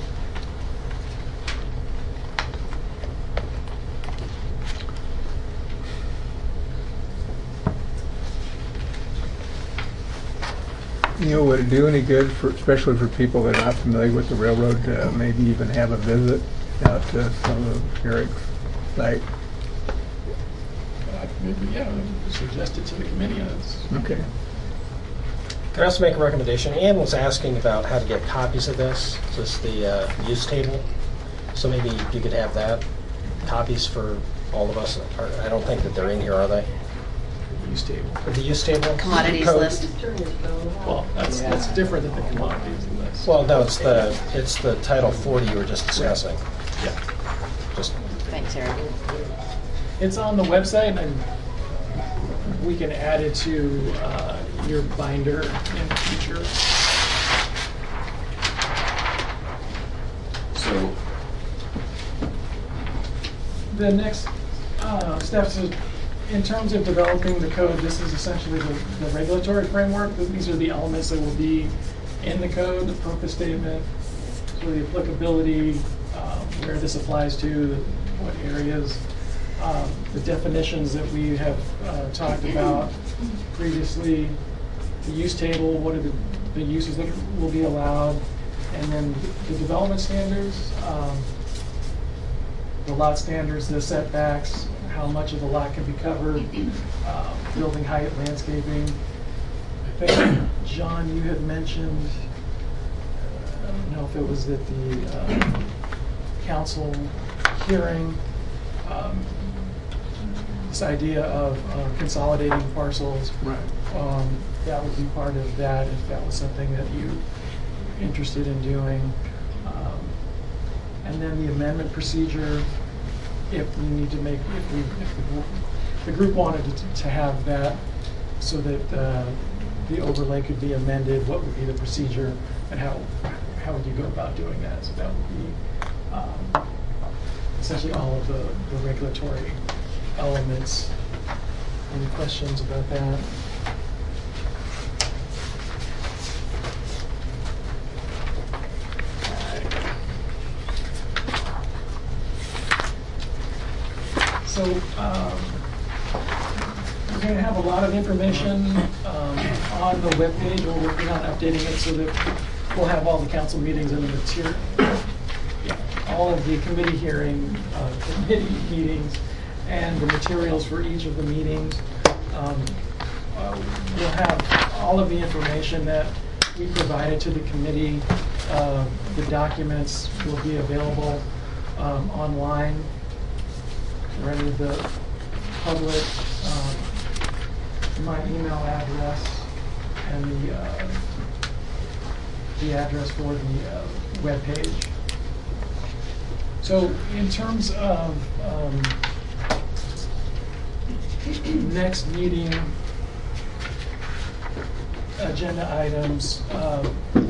You know, would it do any good, for, especially for people that are not familiar with the railroad, to maybe even have a visit out to some of Eric's site? Uh, maybe, yeah, suggest it to the committee. Uh, Okay. Can I also make a recommendation? Ann was asking about how to get copies of this, just the uh, use table. So maybe you could have that, copies for all of us. I don't think that they're in here, are they? use table. The use table? Commodities Code. list. Well, that's, that's different than the commodities list. Well, no, it's the, it's the Title forty you were just discussing. Yeah. Just, Thanks, Eric. It's on the website, and we can add it to uh, your binder in the future. So the next uh, steps is, in terms of developing the code, this is essentially the, the regulatory framework. These are the elements that will be in the code, the purpose statement, so the applicability, um, where this applies to, what areas, um, the definitions that we have uh, talked about previously, the use table, what are the, the uses that will be allowed, and then the development standards, um, the lot standards, the setbacks, how much of the lot can be covered, uh, building height, landscaping. I think, John, you had mentioned, I don't know if it was at the uh, council hearing, um, this idea of uh, consolidating parcels. Right. Um, that would be part of that if that was something that you were interested in doing. Um, and then the amendment procedure, if we need to make, if we, if the, the group wanted to, to have that so that uh, the overlay could be amended, what would be the procedure and how how would you go about doing that? So that would be um, essentially all of the, the regulatory elements. Any questions about that? so um, we're going to have a lot of information um, on the webpage. We're working on updating it so that we'll have all the council meetings and the material, yeah, all of the committee hearing, uh, committee meetings, and the materials for each of the meetings. Um, uh, we'll have all of the information that we provided to the committee. Uh, the documents will be available um, online for any of the public. Um, my email address and the uh, the address for the uh, web page. So in terms of um, next meeting agenda items, uh,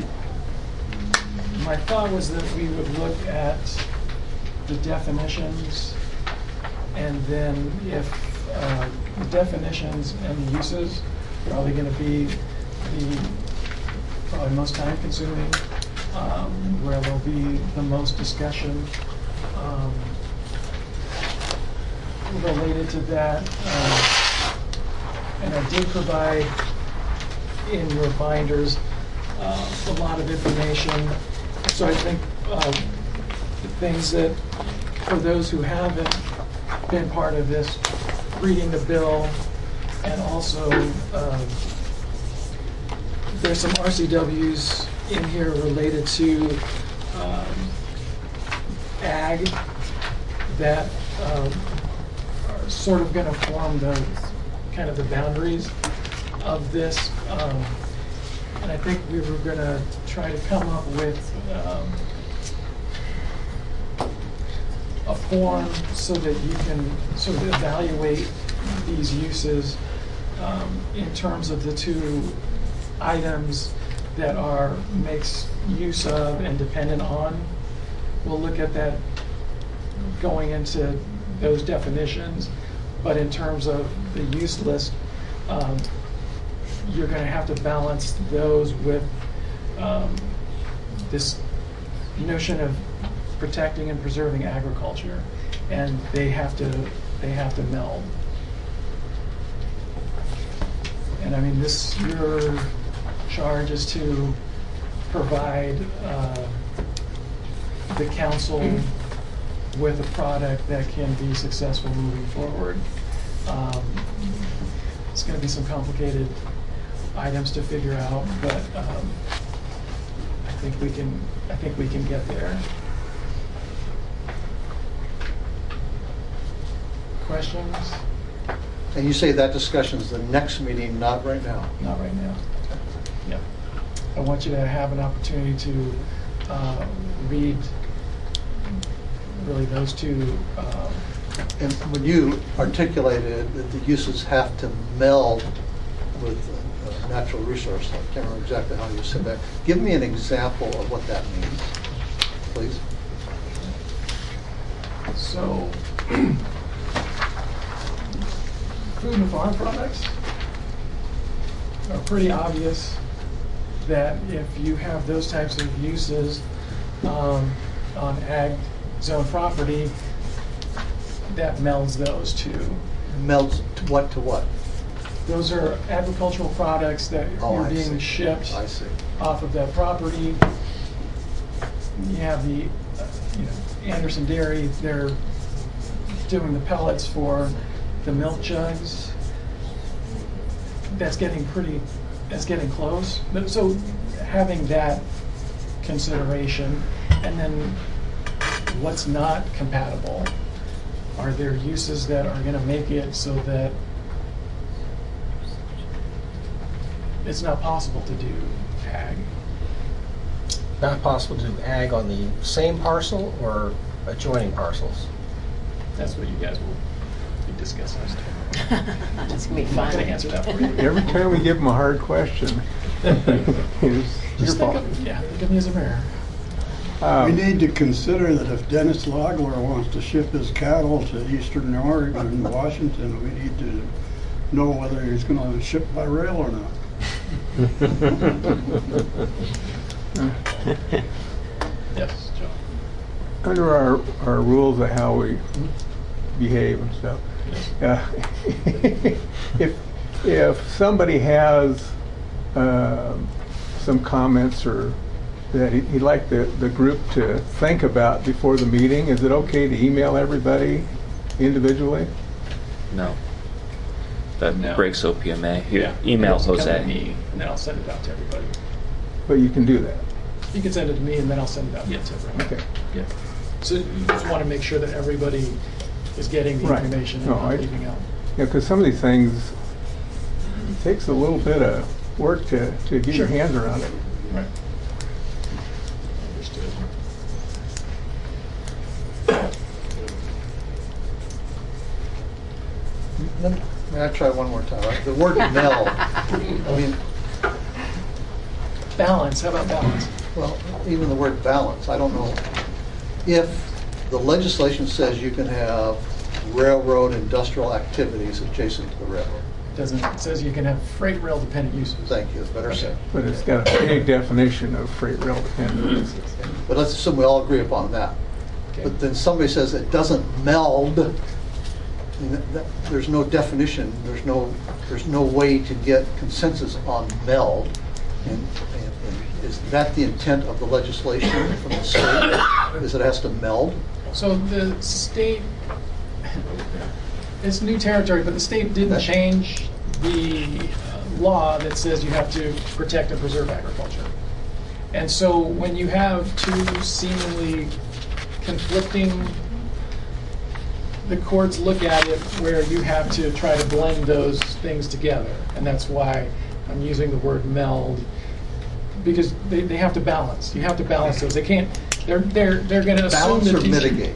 my thought was that we would look at the definitions, and then if uh, the definitions and the uses are probably going to be the probably most time consuming, um, where there'll be the most discussion um, related to that. Uh, and I did provide in your binders uh, a lot of information. So I think uh, the things that, for those who haven't been part of this, reading the bill, and also uh, there's some R C Ws in here related to um, ag that um, are sort of going to form the kind of the boundaries of this. Um, and I think we were going to try to come up with um, a form so that you can sort of evaluate these uses um, in terms of the two items that are makes use of and dependent on. We'll look at that going into those definitions, but in terms of the use list, um, you're going to have to balance those with um, this notion of protecting and preserving agriculture, and they have to they have to meld. And I mean, this your charge is to provide uh, the council with a product that can be successful moving forward. Um, it's going to be some complicated items to figure out, but um, I think we can. I think we can get there. Questions? And you say that discussion is the next meeting, not right now? Not right now. Yeah. I want you to have an opportunity to uh, read really those two. Uh, And when you articulated that the uses have to meld with uh, natural resource, I can't remember exactly how you said that. Give me an example of what that means, please. So, food and farm products are pretty obvious that if you have those types of uses um, on ag zone property, that melds those two. Melds to what to what? Those are agricultural products that Oh, are I being see. shipped I see. off of that property. You have the, uh, you know, Anderson Dairy, they're doing the pellets for the milk jugs. That's getting pretty, that's getting close. But so having that consideration, and then what's not compatible? Are there uses that are going to make it so that it's not possible to do ag? Not possible to do ag on the same parcel or adjoining parcels? That's what you guys will be discussing. It's going to be I'm not fun. going to answer that for you. Every time we give them a hard question, it's your Just think fault. of, yeah, think of me as a mayor. Um, We need to consider that if Dennis Logler wants to ship his cattle to eastern Oregon and Washington, we need to know whether he's going to ship by rail or not. Yes, Joe. Under our, our rules of how we behave and stuff. Uh, if if somebody has uh, some comments or that he- he'd like the, the group to think about before the meeting, is it okay to email everybody individually? No. That No. breaks O P M A. Here, Yeah. email It'll come to Jose. me, and then I'll send it out to everybody. But you can do that. You can send it to me, and then I'll send it out to everyone. Okay. Yeah. So you just want to make sure that everybody is getting the Right. information and No, not I- leaving out. Yeah, because some of these things, it takes a little bit of work to, to get your Sure. hands around it. Right. Understood. Let me- May I try one more time? The word meld, I mean, Balance, how about balance? well, even the word balance, I don't know. If the legislation says you can have railroad industrial activities adjacent to the railroad, Doesn't, it says you can have freight rail dependent uses. thank you, it's better said. But it's got a big definition of freight rail dependence. But let's assume we all agree upon that. Okay. But then somebody says it doesn't meld, I mean, that- that- there's no definition, there's no, there's no way to get consensus on meld. And and- and is that the intent of the legislation from the state, is it has to meld? So the state, it's new territory, but the state didn't Okay. change the uh, law that says you have to protect and preserve agriculture. And so when you have two seemingly conflicting, the courts look at it where you have to try to blend those things together. And that's why I'm using the word meld, because they, they have to balance. You have to balance those. They can't, they're, they're, they're gonna assume Balance that or these- mitigate?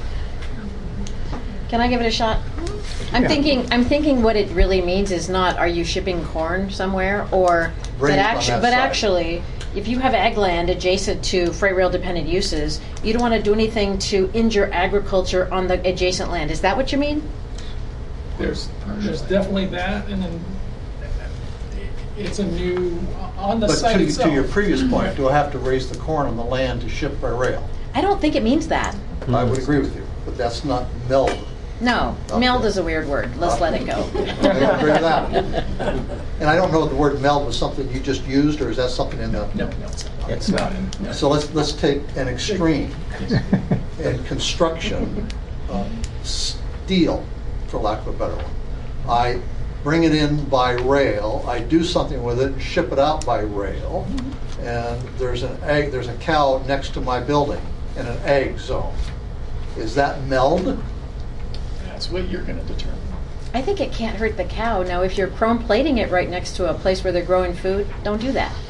Can I give it a shot? I'm Yeah. thinking. I'm thinking what it really means is not, are you shipping corn somewhere, or Bring but it on actually, that but side. actually, if you have ag land adjacent to freight rail dependent uses, you don't want to do anything to injure agriculture on the adjacent land. Is that what you mean? There's, there's definitely that, and then it's a new, on the But site to, itself. to your previous point, do I have to raise the corn on the land to ship by rail? I don't think it means that. I would agree with you, but that's not meld. No, Okay. meld is a weird word. Let's let it go. I agree with that. And I don't know if the word meld was something you just used, or is that something in the? No, no, it's not. It's not. No. So let's, let's take an extreme. In construction, uh, steel, for lack of a better one. I bring it in by rail, I do something with it, ship it out by rail, and there's an egg, there's a cow next to my building in an egg zone. Is that meld? That's what you're gonna determine. I think it can't hurt the cow. Now, if you're chrome plating it right next to a place where they're growing food, don't do that.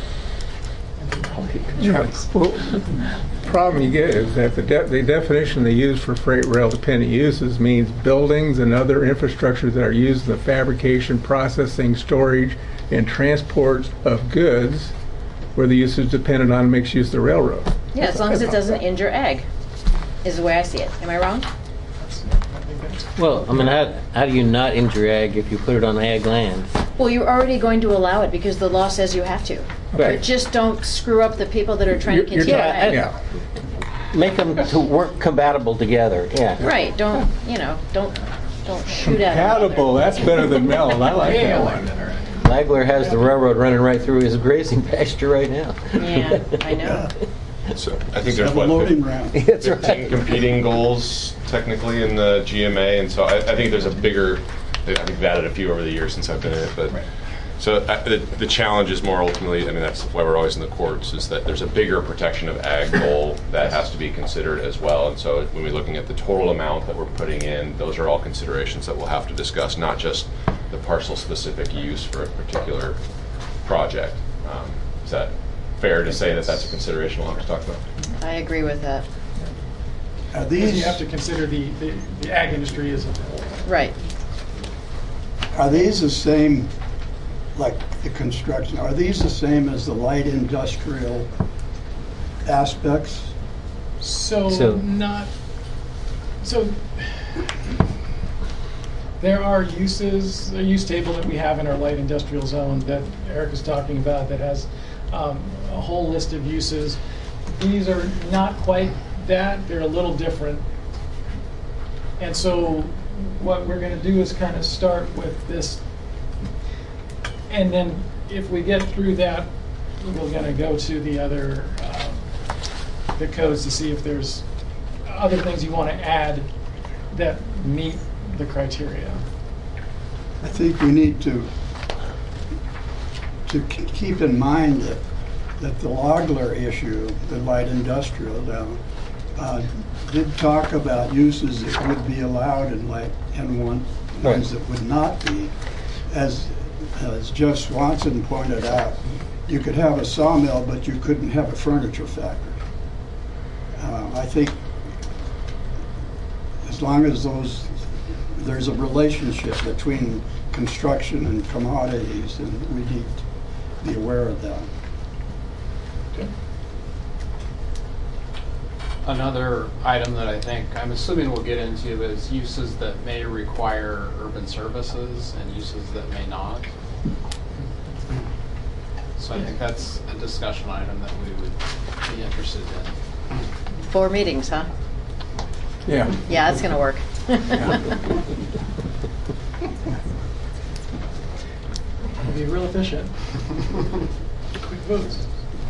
Yeah, well, problem you get is that the, de- the definition they use for freight rail dependent uses means buildings and other infrastructures that are used in the fabrication, processing, storage, and transport of goods where the use is dependent on mixed use of the railroad. Yeah, as long as it doesn't injure ag, is the way I see it. Am I wrong? That's- I think that's- Well, I mean, how, how do you not injure ag if you put it on ag land? Well, you're already going to allow it because the law says you have to. Right. Just don't screw up the people that are trying to You're- you're continue not- ag. Yeah. Make them to work compatible together, yeah. Right, don't, you know, don't, don't shoot at Compatible, that's better than meld. I like Yeah, I that like one. that, all right. Flagler has the railroad running right through his grazing pasture right now. Yeah, I know. So I think there's Have a what, loading ground. That's fifteen right. competing goals technically in the G M A, and so I, I think there's a bigger. I think we've added a few over the years since I've been in it, but Right. so uh, the, the challenge is more ultimately. I mean, that's why we're always in the courts. Is that there's a bigger protection of ag goal that has to be considered as well. And so when we're looking at the total amount that we're putting in, those are all considerations that we'll have to discuss, not just the parcel specific use for a particular project. Um, is that fair to say that that's a consideration we'll have to talk about? I agree with that. Are Because these, you have to consider the, the, the ag industry as a whole. Right. are these the same, like the construction, are these the same as the light industrial aspects? So, So- not, so there are uses, a use table that we have in our light industrial zone that Eric is talking about that has um, a whole list of uses. These are not quite that, they're a little different. And so what we're going to do is kind of start with this. And then if we get through that, we're going to go to the other, um, the codes to see if there's other things you want to add that meet the criteria. I think we need to to k- keep in mind that that the Logler issue, the light industrial down, uh, did talk about uses that would be allowed and like and one ones that would not be. As as Jeff Swanson pointed out, you could have a sawmill, but you couldn't have a furniture factory. Uh, I think as long as those there's a relationship between construction and commodities, and we need to be aware of that. Okay. Another item that I think, I'm assuming we'll get into, is uses that may require urban services and uses that may not. So I think that's a discussion item that we would be interested in. Four meetings, huh? Yeah. Yeah, that's gonna work. Be real efficient. Quick votes.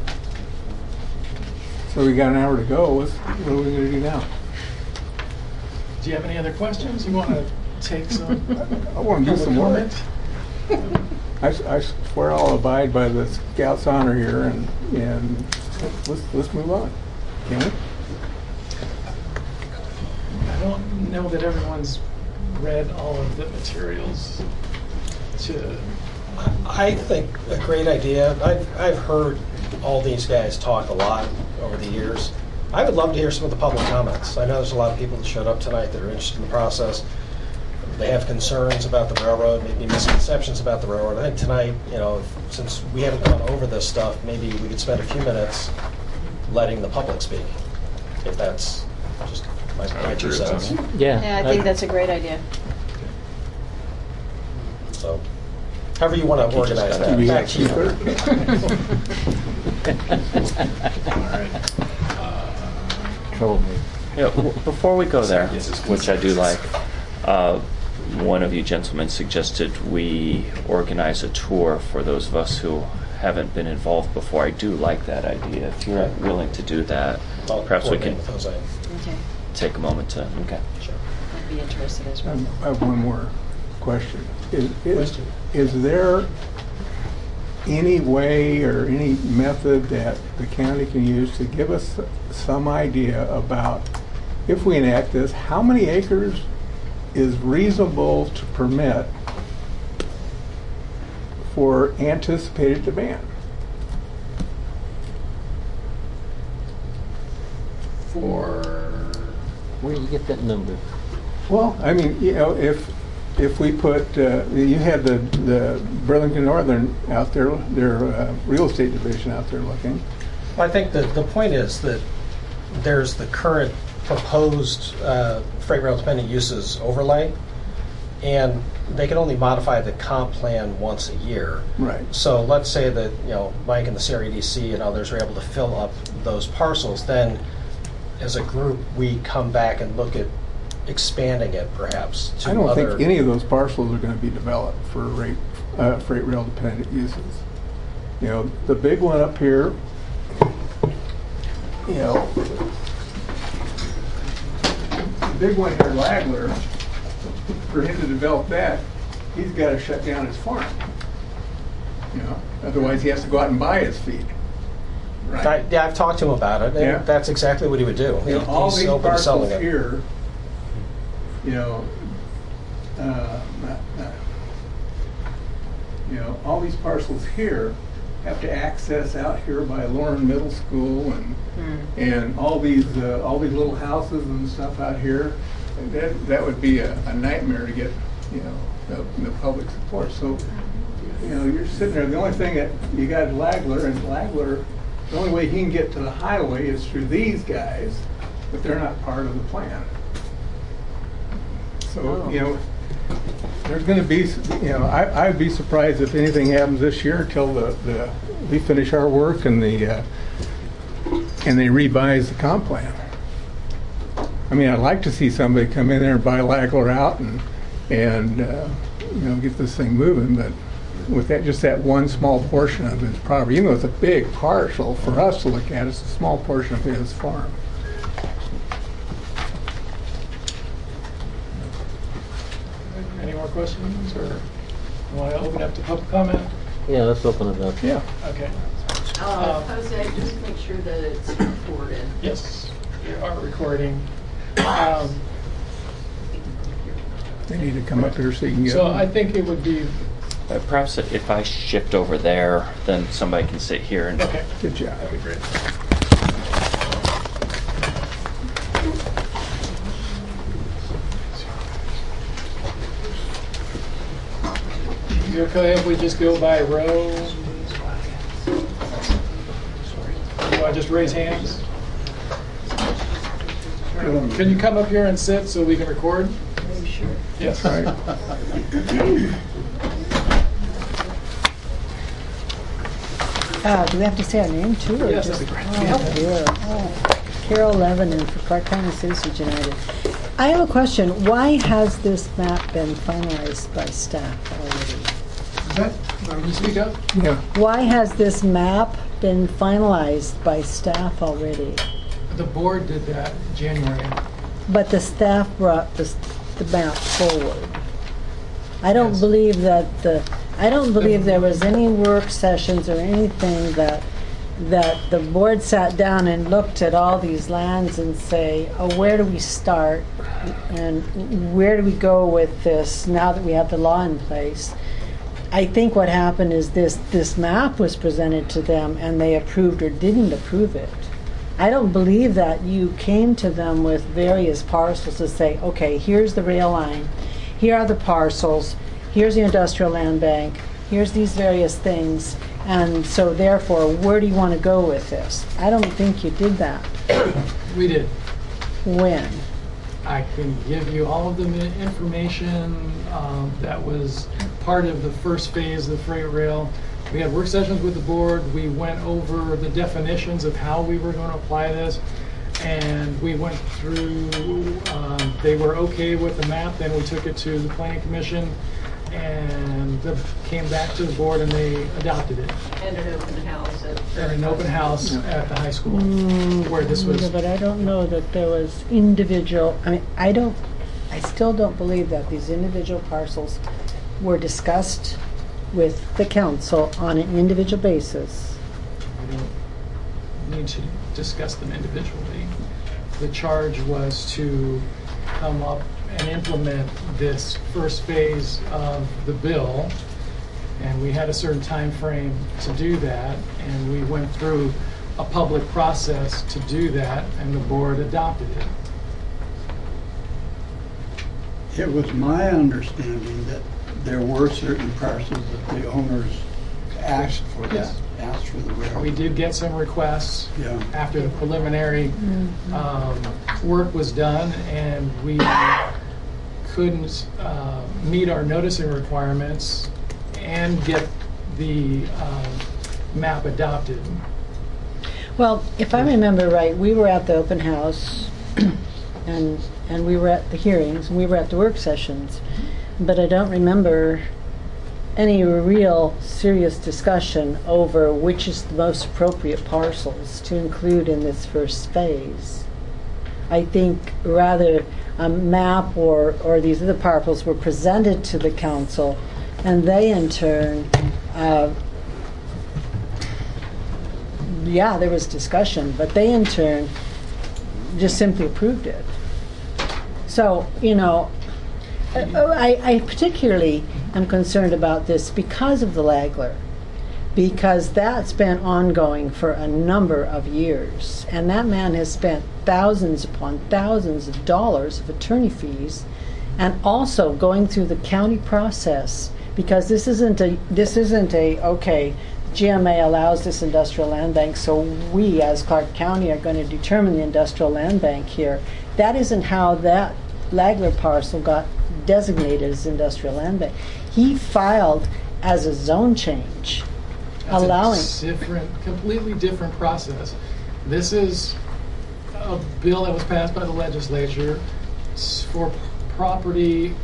So we got an hour to go. What's, what are we going to do now? Do you have any other questions? You want to take some? I want to do some work. comment? I, s- I swear I'll abide by the Scouts honor here, and and let's let's move on. Can we? I don't know that everyone's read all of the materials to. I think a great idea. I've, I've heard all these guys talk a lot over the years. I would love to hear some of the public comments. I know there's a lot of people that showed up tonight that are interested in the process. They have concerns about the railroad, maybe misconceptions about the railroad. I think tonight, you know, since we haven't gone over this stuff, maybe we could spend a few minutes letting the public speak, if that's just my, I my agree two with cents. that. Yeah. Yeah, I think that's a great idea. So, however you want to organize that. we Back have to you. All right. Uh, Trouble me. Yeah, w- before we go there, which I do like, uh, one of you gentlemen suggested we organize a tour for those of us who haven't been involved before. I do like that idea. If you're willing to do that, I'll perhaps we coordinate can with Jose. Okay, take a moment to, okay. Sure. I'd be interested as well. Um, I have one more question. Is, is, Question. is there any way or any method that the county can use to give us some idea about, if we enact this, how many acres is reasonable to permit for anticipated demand? For Where do you get that number? Well, I mean, you know, if if we put, uh, you had the, the Burlington Northern out there, their uh, real estate division out there looking. Well, I think the, the point is that there's the current proposed uh, freight rail dependent uses overlay, and they can only modify the comp plan once a year. Right. So let's say that, you know, Mike and the C R E D C and others are able to fill up those parcels, then as a group, we come back and look at expanding it perhaps to I don't other. think any of those parcels are going to be developed for rate, uh, freight rail dependent uses. You know, the big one up here, you know, the big one here, Lagler, for him to develop that, he's got to shut down his farm. You know, otherwise he has to go out and buy his feed. Right. I, yeah, I've talked to him about it, and Yeah. that's exactly what he would do. You know, He- all He's these open to selling parcels it. here, you know, uh, uh, you know, all these parcels here have to access out here by Lauren Middle School and and all these uh, all these little houses and stuff out here. And that that would be a, a nightmare to get, you know, the, the public support. So, you know, you're sitting there. The only thing that you got is Lagler, and Lagler, the only way he can get to the highway is through these guys, but they're not part of the plan. So, Oh. you know, there's going to be, you know, I, I'd be surprised if anything happens this year until the, the we finish our work and the uh, and they revise the comp plan. I mean, I'd like to see somebody come in there and buy Lagler out and, and, uh, you know, get this thing moving, but with that, just that one small portion of his property, even though it's a big parcel for us to look at, it's a small portion of his farm. Any more questions, or want to open up to public comment? Yeah, let's open it up. Yeah. Okay. Uh, Um, Jose, just make sure that it's recorded. Yes, we are recording. Um, They need to come up here so you can get So them. I think it would be, Uh, Perhaps if I shift over there, then somebody can sit here and. okay. Good job. That'd be great. You okay if we just go by row? You want to just raise hands? Can you come up here and sit so we can record? Sure. Yes. All right. Uh, do we have to say our name too? Or Yes, just, that'd be great. Oh, dear. Oh. Carol Lebanon for Clark County Citizens United. I have a question. Why has this map been finalized by staff already? Can you speak up? Yeah. Why has this map been finalized by staff already? The board did that in January. But the staff brought this, the map forward. I don't Yes. believe that the, I don't believe there was any work sessions or anything that, that the board sat down and looked at all these lands and say, oh, where do we start? And where do we go with this now that we have the law in place? I think what happened is this, this map was presented to them and they approved or didn't approve it. I don't believe that you came to them with various parcels to say, okay, here's the rail line, here are the parcels, here's the industrial land bank, here's these various things, and so therefore, where do you want to go with this? I don't think you did that. We did. When? I can give you all of the mi- information um, that was part of the first phase of the freight rail. We had work sessions with the board. We went over the definitions of how we were going to apply this, and we went through, um, they were okay with the map, then we took it to the planning commission, and the, came back to the board and they adopted it. And an open house at. At an open house at the high school, Mm, where this was. yeah, but I don't know that there was individual, I mean, I don't, I still don't believe that these individual parcels were discussed with the council on an individual basis. We don't need to discuss them individually. The charge was to come up and implement this first phase of the bill, and we had a certain time frame to do that, and we went through a public process to do that, and the board adopted it. It was my understanding that there were certain parcels that the owners asked for that, Yes. asked for the We railroad. did get some requests Yeah. after the preliminary um, work was done, and we couldn't uh, meet our noticing requirements and get the um, map adopted. Well, if I remember right, we were at the open house and and we were at the hearings and we were at the work sessions, but I don't remember any real serious discussion over which is the most appropriate parcels to include in this first phase. I think rather a map or, or these other parcels were presented to the council, and they in turn, uh, yeah, there was discussion, but they in turn just simply approved it. So, you know, I, I particularly am concerned about this because of the Lagler, because that's been ongoing for a number of years, and that man has spent thousands upon thousands of dollars of attorney fees, and also going through the county process, because this isn't a this isn't a okay, G M A allows this industrial land bank, so we as Clark County are going to determine the industrial land bank here. That isn't how that Lagler parcel got designated as industrial land bank. He filed as a zone change, That's allowing. a different, completely different process. This is a bill that was passed by the legislature s- for property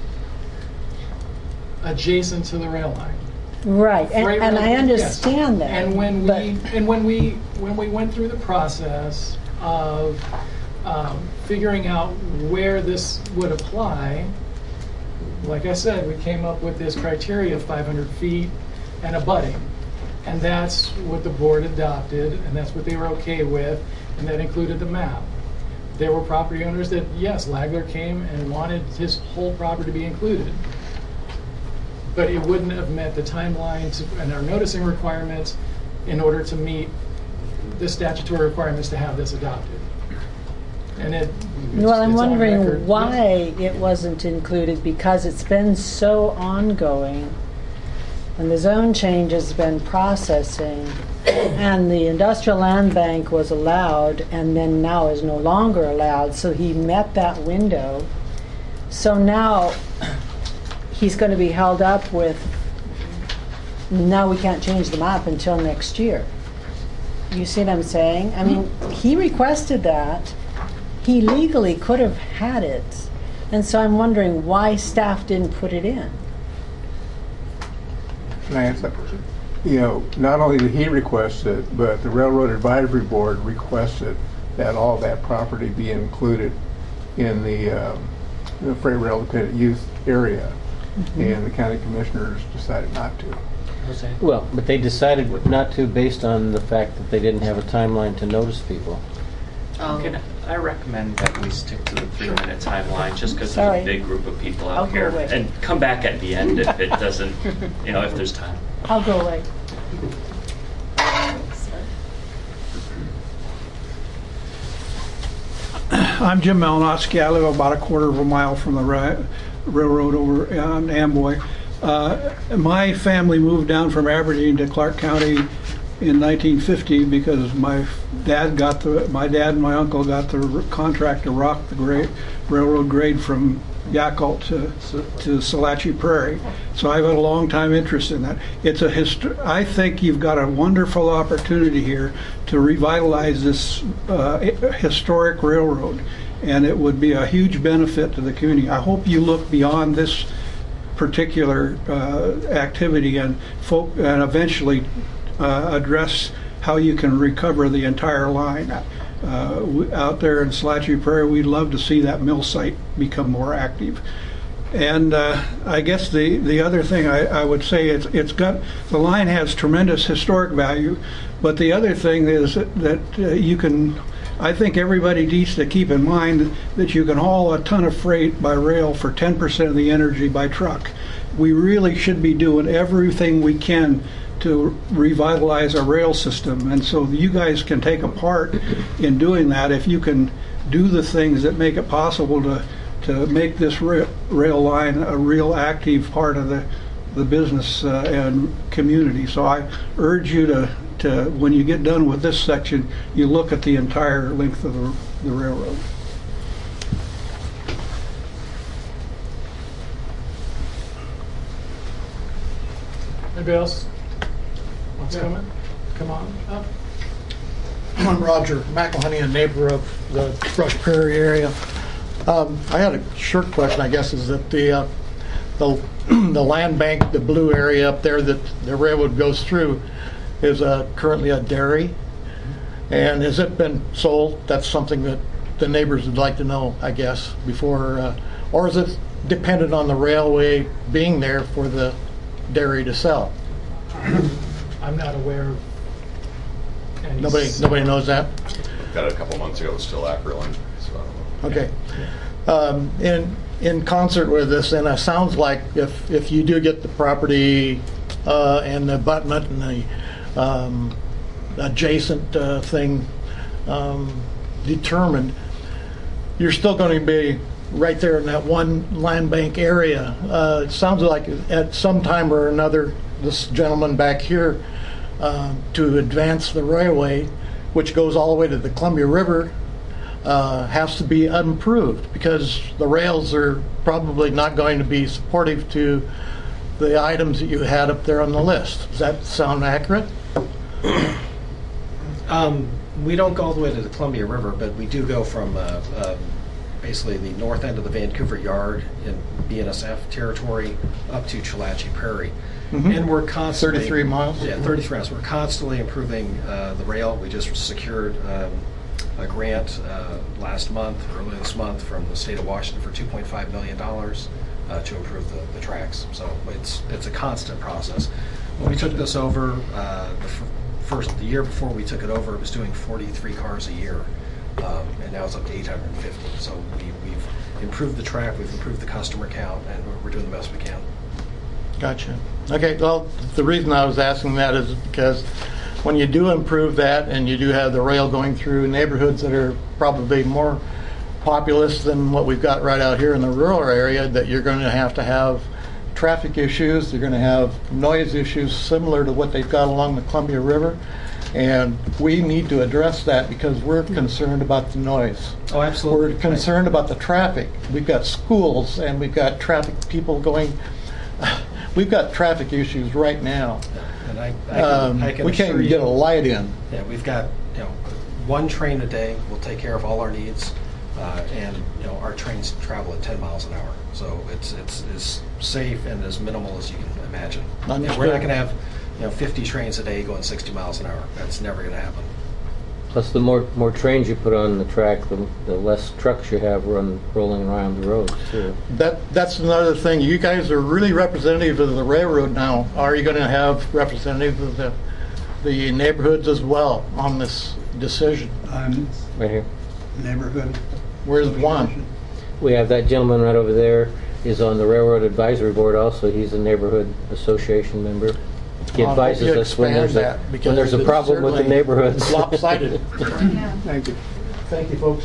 adjacent to the rail line. Right, and, Right, and right, I yes. understand that. And when but- we and when we when we went through the process of um, figuring out where this would apply, like I said, we came up with this criteria of five hundred feet and abutting, and that's what the board adopted, and that's what they were okay with, and that included the map. There were property owners that, yes, Lagler came and wanted his whole property to be included, but it wouldn't have met the timeline to, and our noticing requirements in order to meet the statutory requirements to have this adopted. And it, it's, Well, I'm it's on wondering record. why it wasn't included, because it's been so ongoing, and the zone change has been processing, and the industrial land bank was allowed, and then now is no longer allowed, so he met that window. So now he's going to be held up with, now we can't change the map until next year. You see what I'm saying? I mean, he requested that. He legally could have had it. And so I'm wondering why staff didn't put it in. Can I answer that question? You know, not only did he request it, but the Railroad Advisory Board requested that all that property be included in the, um, the freight rail dependent use area. Mm-hmm. And the county commissioners decided not to. Well, but they decided not to based on the fact that they didn't have a timeline to notice people. Oh. Can I recommend that we stick to the three-minute timeline, just because Sorry. there's a big group of people I'll out go here, away. and come back at the end if it doesn't, you know, if there's time. I'll go away. I'm Jim Malinowski. I live about a quarter of a mile from the ra- railroad over on Amboy. Uh, my family moved down from Aberdeen to Clark County in nineteen fifty because my dad got the my dad and my uncle got the r- contract to rock the grade, railroad grade from Yakult to to Salachi Prairie. So I've had a long time interest in that. It's a hist- I think you've got a wonderful opportunity here to revitalize this uh, historic railroad, and it would be a huge benefit to the community. I hope you look beyond this particular uh, activity and folk and eventually uh, address how you can recover the entire line. Uh, w- out there in Salachi Prairie, we'd love to see that mill site become more active. And uh, I guess the, the other thing I, I would say it's it's got the line has tremendous historic value, but the other thing is that, that uh, you can. I think everybody needs to keep in mind that you can haul a ton of freight by rail for ten percent of the energy by truck. We really should be doing everything we can to revitalize our rail system, and so you guys can take a part in doing that if you can do the things that make it possible to to make this ra- rail line a real active part of the the business uh, and community. So I urge you to to when you get done with this section, you look at the entire length of the, the railroad. Anybody else? What's coming? Come on up. I'm Roger McElhenney, a neighbor of the Brush Prairie area. Um, I had a short question, I guess, is that the uh, the the land bank, the blue area up there that the railroad goes through, is uh, currently a dairy, and has it been sold? That's something that the neighbors would like to know, I guess, before, uh, or is it dependent on the railway being there for the dairy to sell? I'm not aware of any. Nobody, s- nobody knows that. Got it a couple months ago. It was still Ackerland. So I don't know. Okay. Um, in in concert with this, and it sounds like if if you do get the property uh, and the abutment and the um, adjacent uh, thing um, determined, you're still going to be right there in that one land bank area. Uh, it sounds like at some time or another, this gentleman back here, uh, to advance the railway, which goes all the way to the Columbia River, uh, has to be improved because the rails are probably not going to be supportive to the items that you had up there on the list. Does that sound accurate? Um, we don't go all the way to the Columbia River, but we do go from uh, uh, basically the north end of the Vancouver Yard in B N S F territory up to Chalachi Prairie. Mhm. And we're constantly... thirty-three miles? Yeah, thirty-three miles. We're constantly improving uh, the rail. We just secured um, a grant uh, last month, earlier this month, from the state of Washington for two point five million dollars uh, to improve the, the tracks. So it's it's a constant process. When we took this over, uh, the f- first the year before we took it over, it was doing forty-three cars a year, um, and now it's up to eight hundred fifty. So we, we've improved the track, we've improved the customer count, and we're, we're doing the best we can. Gotcha. Okay, well, the reason I was asking that is because when you do improve that and you do have the rail going through neighborhoods that are probably more populous than what we've got right out here in the rural area, that you're going to have to have traffic issues, you're going to have noise issues similar to what they've got along the Columbia River. And we need to address that because we're concerned about the noise. Oh, absolutely. We're concerned about the traffic. We've got schools and we've got traffic people going. We've got traffic issues right now. And I, I can, Um, I can we can't assure even get you- a light in. Yeah, we've got, you know, one train a day will take care of all our needs, uh, and, you know, our trains travel at ten miles an hour. So it's it's as safe and as minimal as you can imagine. And we're Understood. not going to have, you know, fifty trains a day going sixty miles an hour. That's never going to happen. Plus, the more more trains you put on the track, the, the less trucks you have run rolling around the roads too. That that's another thing. You guys are really representative of the railroad now. Are you going to have representatives of the the neighborhoods as well on this decision? I'm Right here. neighborhood. Where's one? We have that gentleman right over there is on the Railroad Advisory Board also. He's a neighborhood association member. He I'll advises hope you us when there's expand a, that, because when there's a it's problem with the certainly neighborhoods. lopsided. Thank you. Thank you, folks.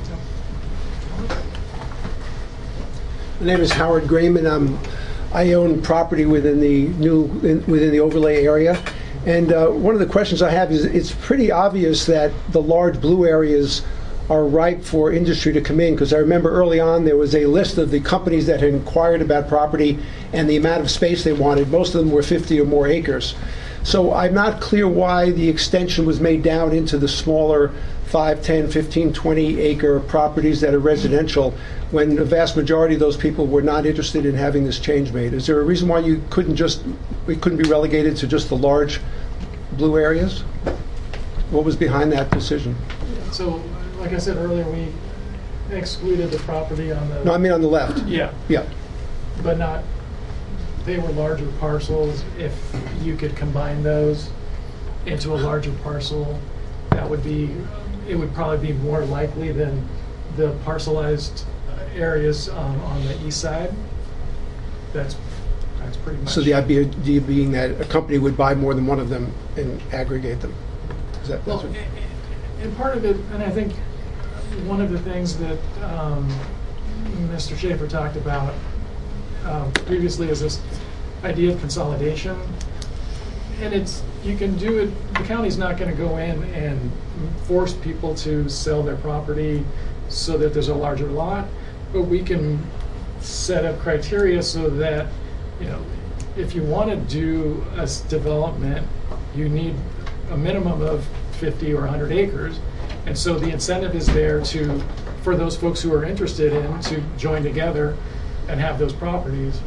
My name is Howard Grayman. I'm, I own property within the new in, within the overlay area, and uh, one of the questions I have is: it's pretty obvious that the large blue areas are ripe for industry to come in, because I remember early on there was a list of the companies that had inquired about property and the amount of space they wanted. Most of them were fifty or more acres. So I'm not clear why the extension was made down into the smaller five, ten, fifteen, twenty acre properties that are residential, when the vast majority of those people were not interested in having this change made. Is there a reason why you couldn't just, it couldn't be relegated to just the large blue areas? What was behind that decision? So, like I said earlier, we excluded the property on the... No, I mean on the left. Yeah, Yeah. but not, they were larger parcels. If you could combine those into a larger parcel, that would be, it would probably be more likely than the parcelized areas um, on the east side. That's, that's pretty much... So the idea being that a company would buy more than one of them and aggregate them? Is that, Well, that's what- and part of it, and I think one of the things that um, Mister Schaefer talked about um, previously is this idea of consolidation. And it's, you can do it, the county's not going to go in and force people to sell their property so that there's a larger lot, but we can set up criteria so that, you know, if you want to do a s- development, you need a minimum of fifty or one hundred acres. And so the incentive is there to, for those folks who are interested in, to join together and have those properties.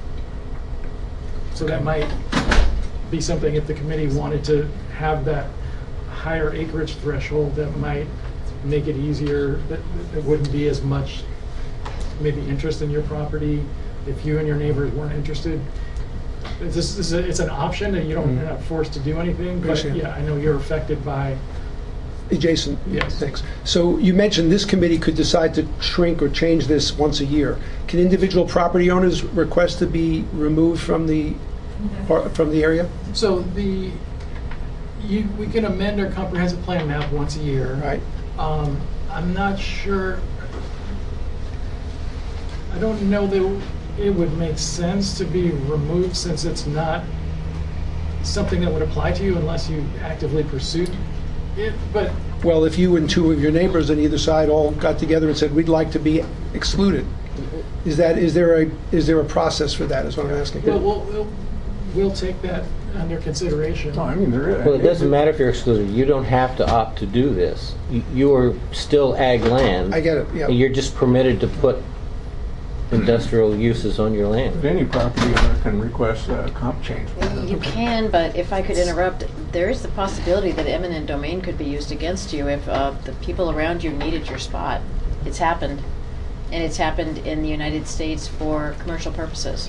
So that might be something, if the committee wanted to have that higher acreage threshold, that might make it easier, that there wouldn't be as much maybe interest in your property if you and your neighbors weren't interested. This this is, a, it's an option, and you don't, you're not forced to do anything, but Understand. yeah, I know you're affected by... Hey, Jason? Yes. Thanks. So you mentioned this committee could decide to shrink or change this once a year. Can individual property owners request to be removed from the, par- from the area? So the, you, we can amend our comprehensive plan map once a year. Right. Um, I'm not sure, I don't know that it would make sense to be removed, since it's not something that would apply to you unless you actively pursued it, but Well, if you and two of your neighbors on either side all got together and said, we'd like to be excluded, is that, is there a, is there a process for that, is what I'm asking? we'll, we'll, we'll, we'll take that under consideration. No, I mean, there is. Well, it doesn't matter if you're exclusive. You don't have to opt to do this. You- You are still ag land. I get it, yeah. And you're just permitted to put industrial uses on your land. Any property owner can request a comp change. You can, but if I could interrupt, there is the possibility that eminent domain could be used against you if uh, the people around you needed your spot. It's happened, and it's happened in the United States for commercial purposes.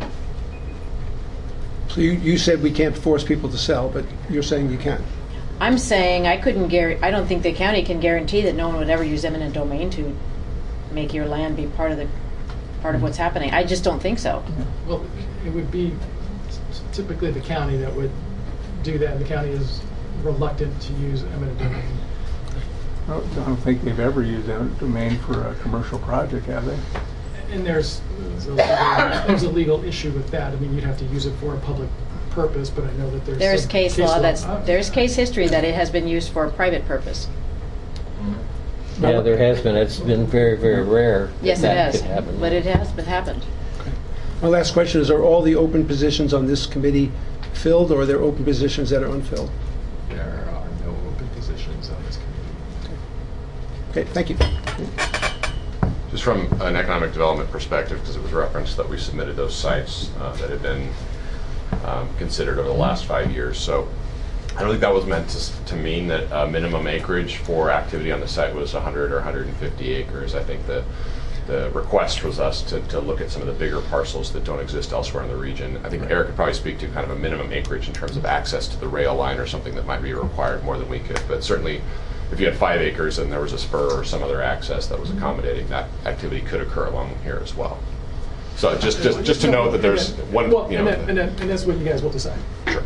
So you, you said we can't force people to sell, but you're saying you can. I'm saying I couldn't guarantee, I don't think the county can guarantee that no one would ever use eminent domain to make your land be part of the, part of what's happening. I just don't think so. Well, it would be typically the county that would do that, and the county is reluctant to use eminent domain. I don't I don't think they've ever used eminent domain for a commercial project, have they? And there's, there's, a legal, there's a legal issue with that. I mean, you'd have to use it for a public purpose, but I know that there's There's some case law that's, uh, there's case history that it has been used for a private purpose. Yeah, there has been. It's been very, very rare that Yes, it that has, could happen. but it has been happened. My last question is, are all the open positions on this committee filled, or are there open positions that are unfilled? There are no open positions on this committee. Okay, thank you. Just from an economic development perspective, because it was referenced that we submitted those sites uh, that had been um, considered over the last five years. So I don't think that was meant to, to mean that uh, minimum acreage for activity on the site was one hundred or one hundred fifty acres. I think the the request was us to, to look at some of the bigger parcels that don't exist elsewhere in the region. I think Eric could probably speak to kind of a minimum acreage in terms of access to the rail line or something that might be required more than we could. But certainly, if you had five acres and there was a spur or some other access that was accommodating, that activity could occur along here as well. So just just, just to know that there's one, Well, you know. and, that, and, that, and that's what you guys will decide. Sure.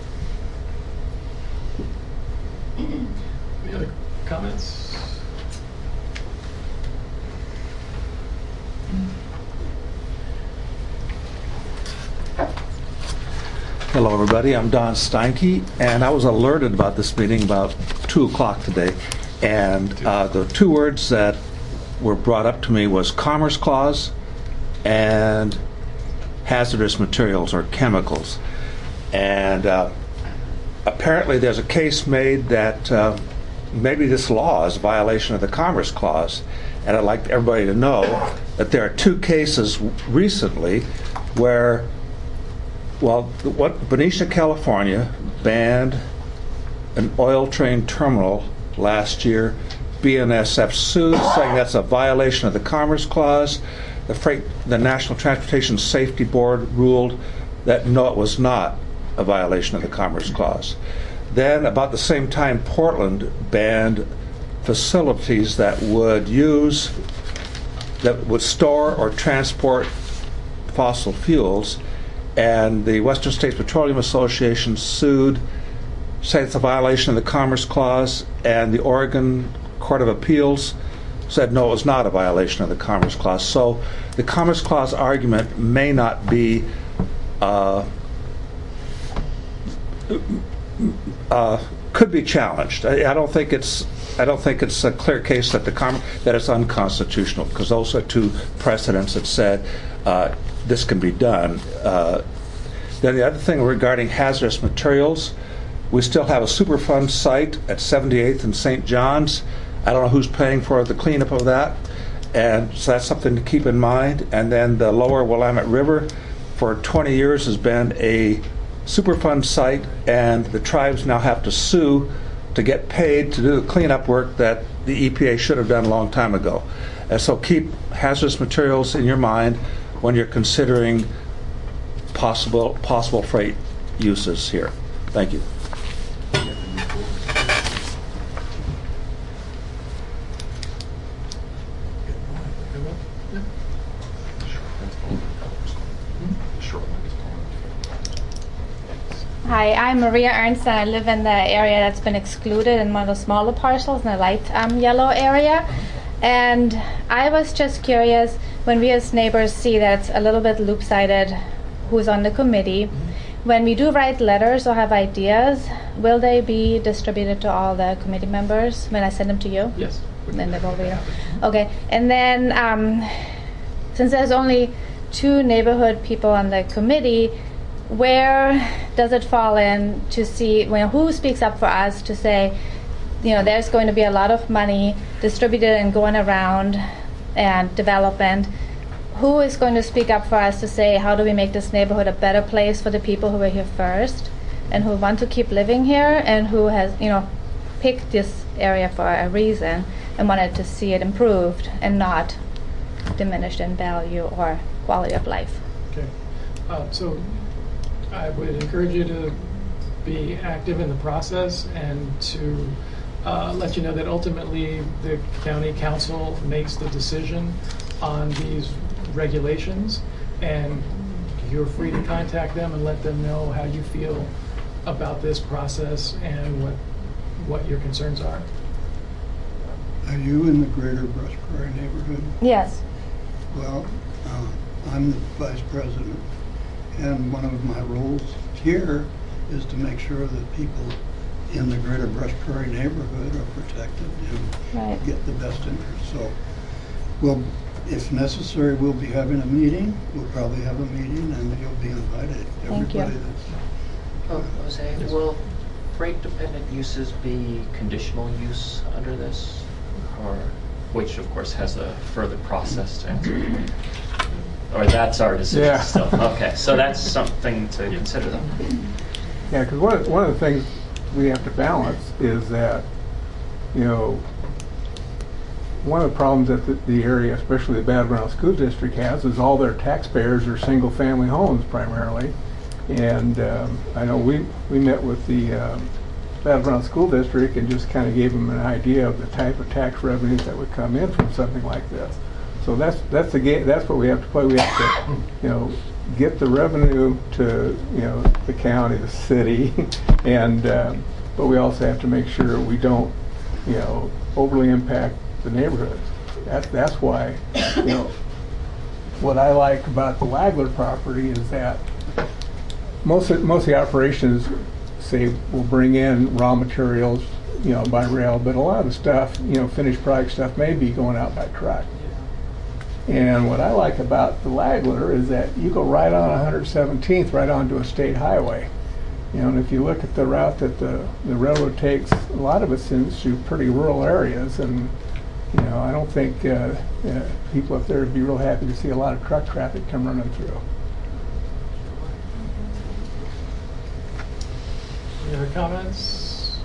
Any other comments? Hello, everybody. I'm Don Steinke, and I was alerted about this meeting about two o'clock today. And uh, the two words that were brought up to me was Commerce Clause and hazardous materials or chemicals. And uh, apparently, there's a case made that uh, maybe this law is a violation of the Commerce Clause. And I'd like everybody to know that there are two cases recently where, well, what Benicia, California banned an oil train terminal last year. B N S F sued, saying that's a violation of the Commerce Clause. The freight, the National Transportation Safety Board ruled that no, it was not a violation of the Commerce Clause. Then, about the same time, Portland banned facilities that would use, that would store or transport fossil fuels, and the Western States Petroleum Association sued, saying it's a violation of the Commerce Clause, and the Oregon Court of Appeals said no, it was not a violation of the Commerce Clause. So the Commerce Clause argument may not be uh, uh, could be challenged. I, I don't think it's I don't think it's a clear case that the com- that it's unconstitutional, because those are two precedents that said uh, this can be done. Uh, then the other thing regarding hazardous materials, we still have a Superfund site at seventy-eighth and Saint John's. I don't know who's paying for the cleanup of that, and so that's something to keep in mind. And then the lower Willamette River for twenty years has been a Superfund site, and the tribes now have to sue to get paid to do the cleanup work that the E P A should have done a long time ago. And so keep hazardous materials in your mind when you're considering possible possible freight uses here. Thank you. Hi, I'm Maria Ernst, and I live in the area that's been excluded in one of the smaller parcels in the light um, yellow area. And I was just curious, when we as neighbors see that it's a little bit loop-sided who's on the committee, when we do write letters or have ideas, will they be distributed to all the committee members when I send them to you? Yes. Then they will be. Okay, and then um, since there's only two neighborhood people on the committee, where does it fall in to see, well, who speaks up for us to say, you know, there's going to be a lot of money distributed and going around and development. Who is going to speak up for us to say, how do we make this neighborhood a better place for the people who were here first and who want to keep living here and who has, you know, picked this area for a reason and wanted to see it improved and not diminished in value or quality of life. Okay. Uh, so I would encourage you to be active in the process and to uh, let you know that ultimately the county council makes the decision on these regulations, and you're free to contact them and let them know how you feel about this process and what what your concerns are. Are you in the greater Brush Prairie neighborhood? Yes. Well, uh, I'm the vice president, and one of my roles here is to make sure that people in the greater Brush Prairie neighborhood are protected and right. get the best interest. So, we'll, if necessary, we'll be having a meeting. We'll probably have a meeting, and you'll be invited. Thank Everybody you. that's Oh, Jose, will freight-dependent uses be conditional use under this, or which of course has a further process to answer? Or that's our decision Yeah. still? Okay, so that's something to consider then. Yeah, because one, of- one of the things we have to balance is that, you know, one of the problems that the, the area, especially the Battleground School District, has is all their taxpayers are single-family homes primarily. And um, I know we, we met with the um, Battleground School District and just kind of gave them an idea of the type of tax revenues that would come in from something like this. So that's that's the game. That's what we have to play. We have to, you know, get the revenue to, you know, the county, the city, and um, but we also have to make sure we don't, you know, overly impact the neighborhoods. That's that's why, you know, what I like about the Wagler property is that most of, most of the operations, say, will bring in raw materials, you know, by rail, but a lot of the stuff, you know, finished product stuff may be going out by truck. And what I like about the Wagler is that you go right on one hundred seventeenth, right onto a state highway. You know, and if you look at the route that the, the railroad takes, a lot of it's into pretty rural areas, and you know, I don't think uh, uh, people up there would be real happy to see a lot of truck traffic come running through. Any other comments?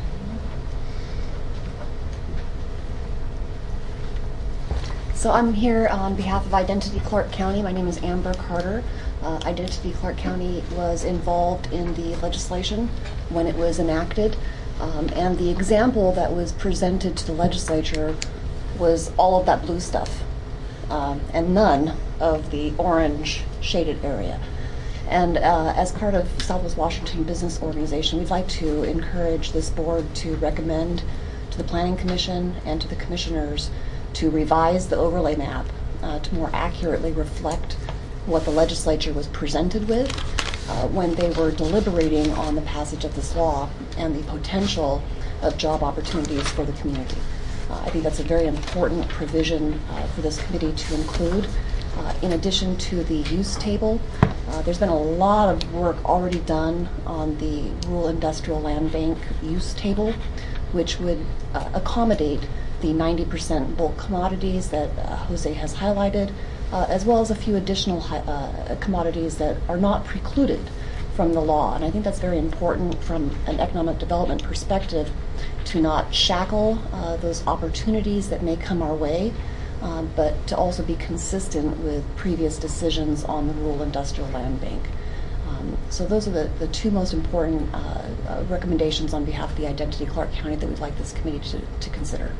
So I'm here on behalf of Identity Clark County. My name is Amber Carter. Uh, Identity Clark County was involved in the legislation when it was enacted. Um, and the example that was presented to the legislature was all of that blue stuff um, and none of the orange shaded area. And uh, as part of Southwest Washington Business Organization, we'd like to encourage this board to recommend to the Planning Commission and to the commissioners to revise the overlay map uh, to more accurately reflect what the legislature was presented with uh, when they were deliberating on the passage of this law and the potential of job opportunities for the community. Uh, I think that's a very important provision uh, for this committee to include. Uh, in addition to the use table, uh, there's been a lot of work already done on the rural industrial land bank use table, which would uh, accommodate the ninety percent bulk commodities that uh, Jose has highlighted, uh, as well as a few additional hi uh, commodities that are not precluded from the law. And I think that's very important from an economic development perspective to not shackle uh, those opportunities that may come our way, uh, but to also be consistent with previous decisions on the rural industrial land bank. Um, so those are the, the two most important uh, uh, recommendations on behalf of the Identity Clark County that we'd like this committee to, to consider.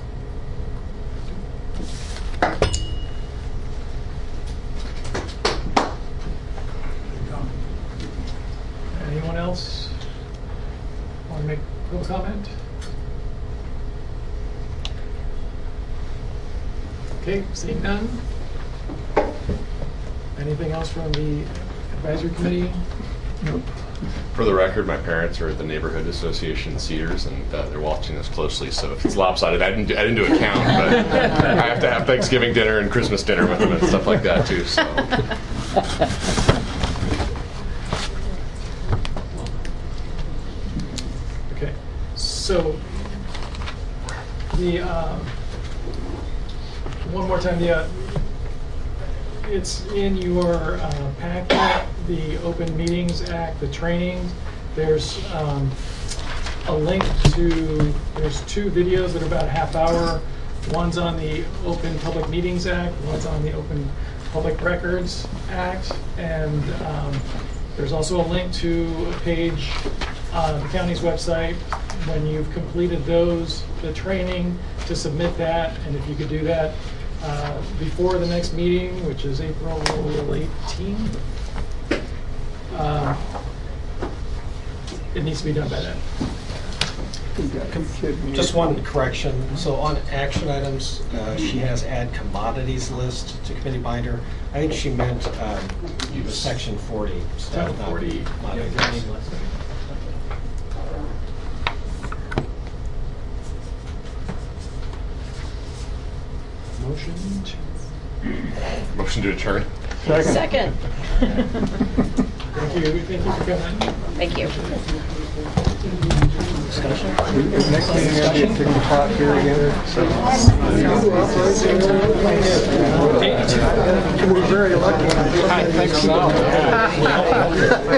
Anyone else want to make a little comment? Okay, seeing none. Anything else from the advisory committee? Nope. For the record, my parents are at the Neighborhood Association Cedars, and uh, they're watching this closely. So if it's lopsided, I didn't do, I didn't do a count, but I have to have Thanksgiving dinner and Christmas dinner with them and stuff like that too. So so the, um, one more time, the, uh, it's in your uh, packet, the Open Meetings Act, the trainings. There's um, a link to, there's two videos that are about a half hour. One's on the Open Public Meetings Act, one's on the Open Public Records Act, and um, there's also a link to a page on the county's website when you've completed those, the training, to submit that, and if you could do that uh, before the next meeting, which is April eighteenth, uh, it needs to be done by then. Just one correction. So on action items, uh, she has add commodities list to committee binder. I think she meant um, section forty. Title forty. Commodities. Motion to... Motion to adjourn. Second. Thank you, thank you for coming. Thank you. Next meeting will be at six o'clock here again. So. We're very lucky. I think so.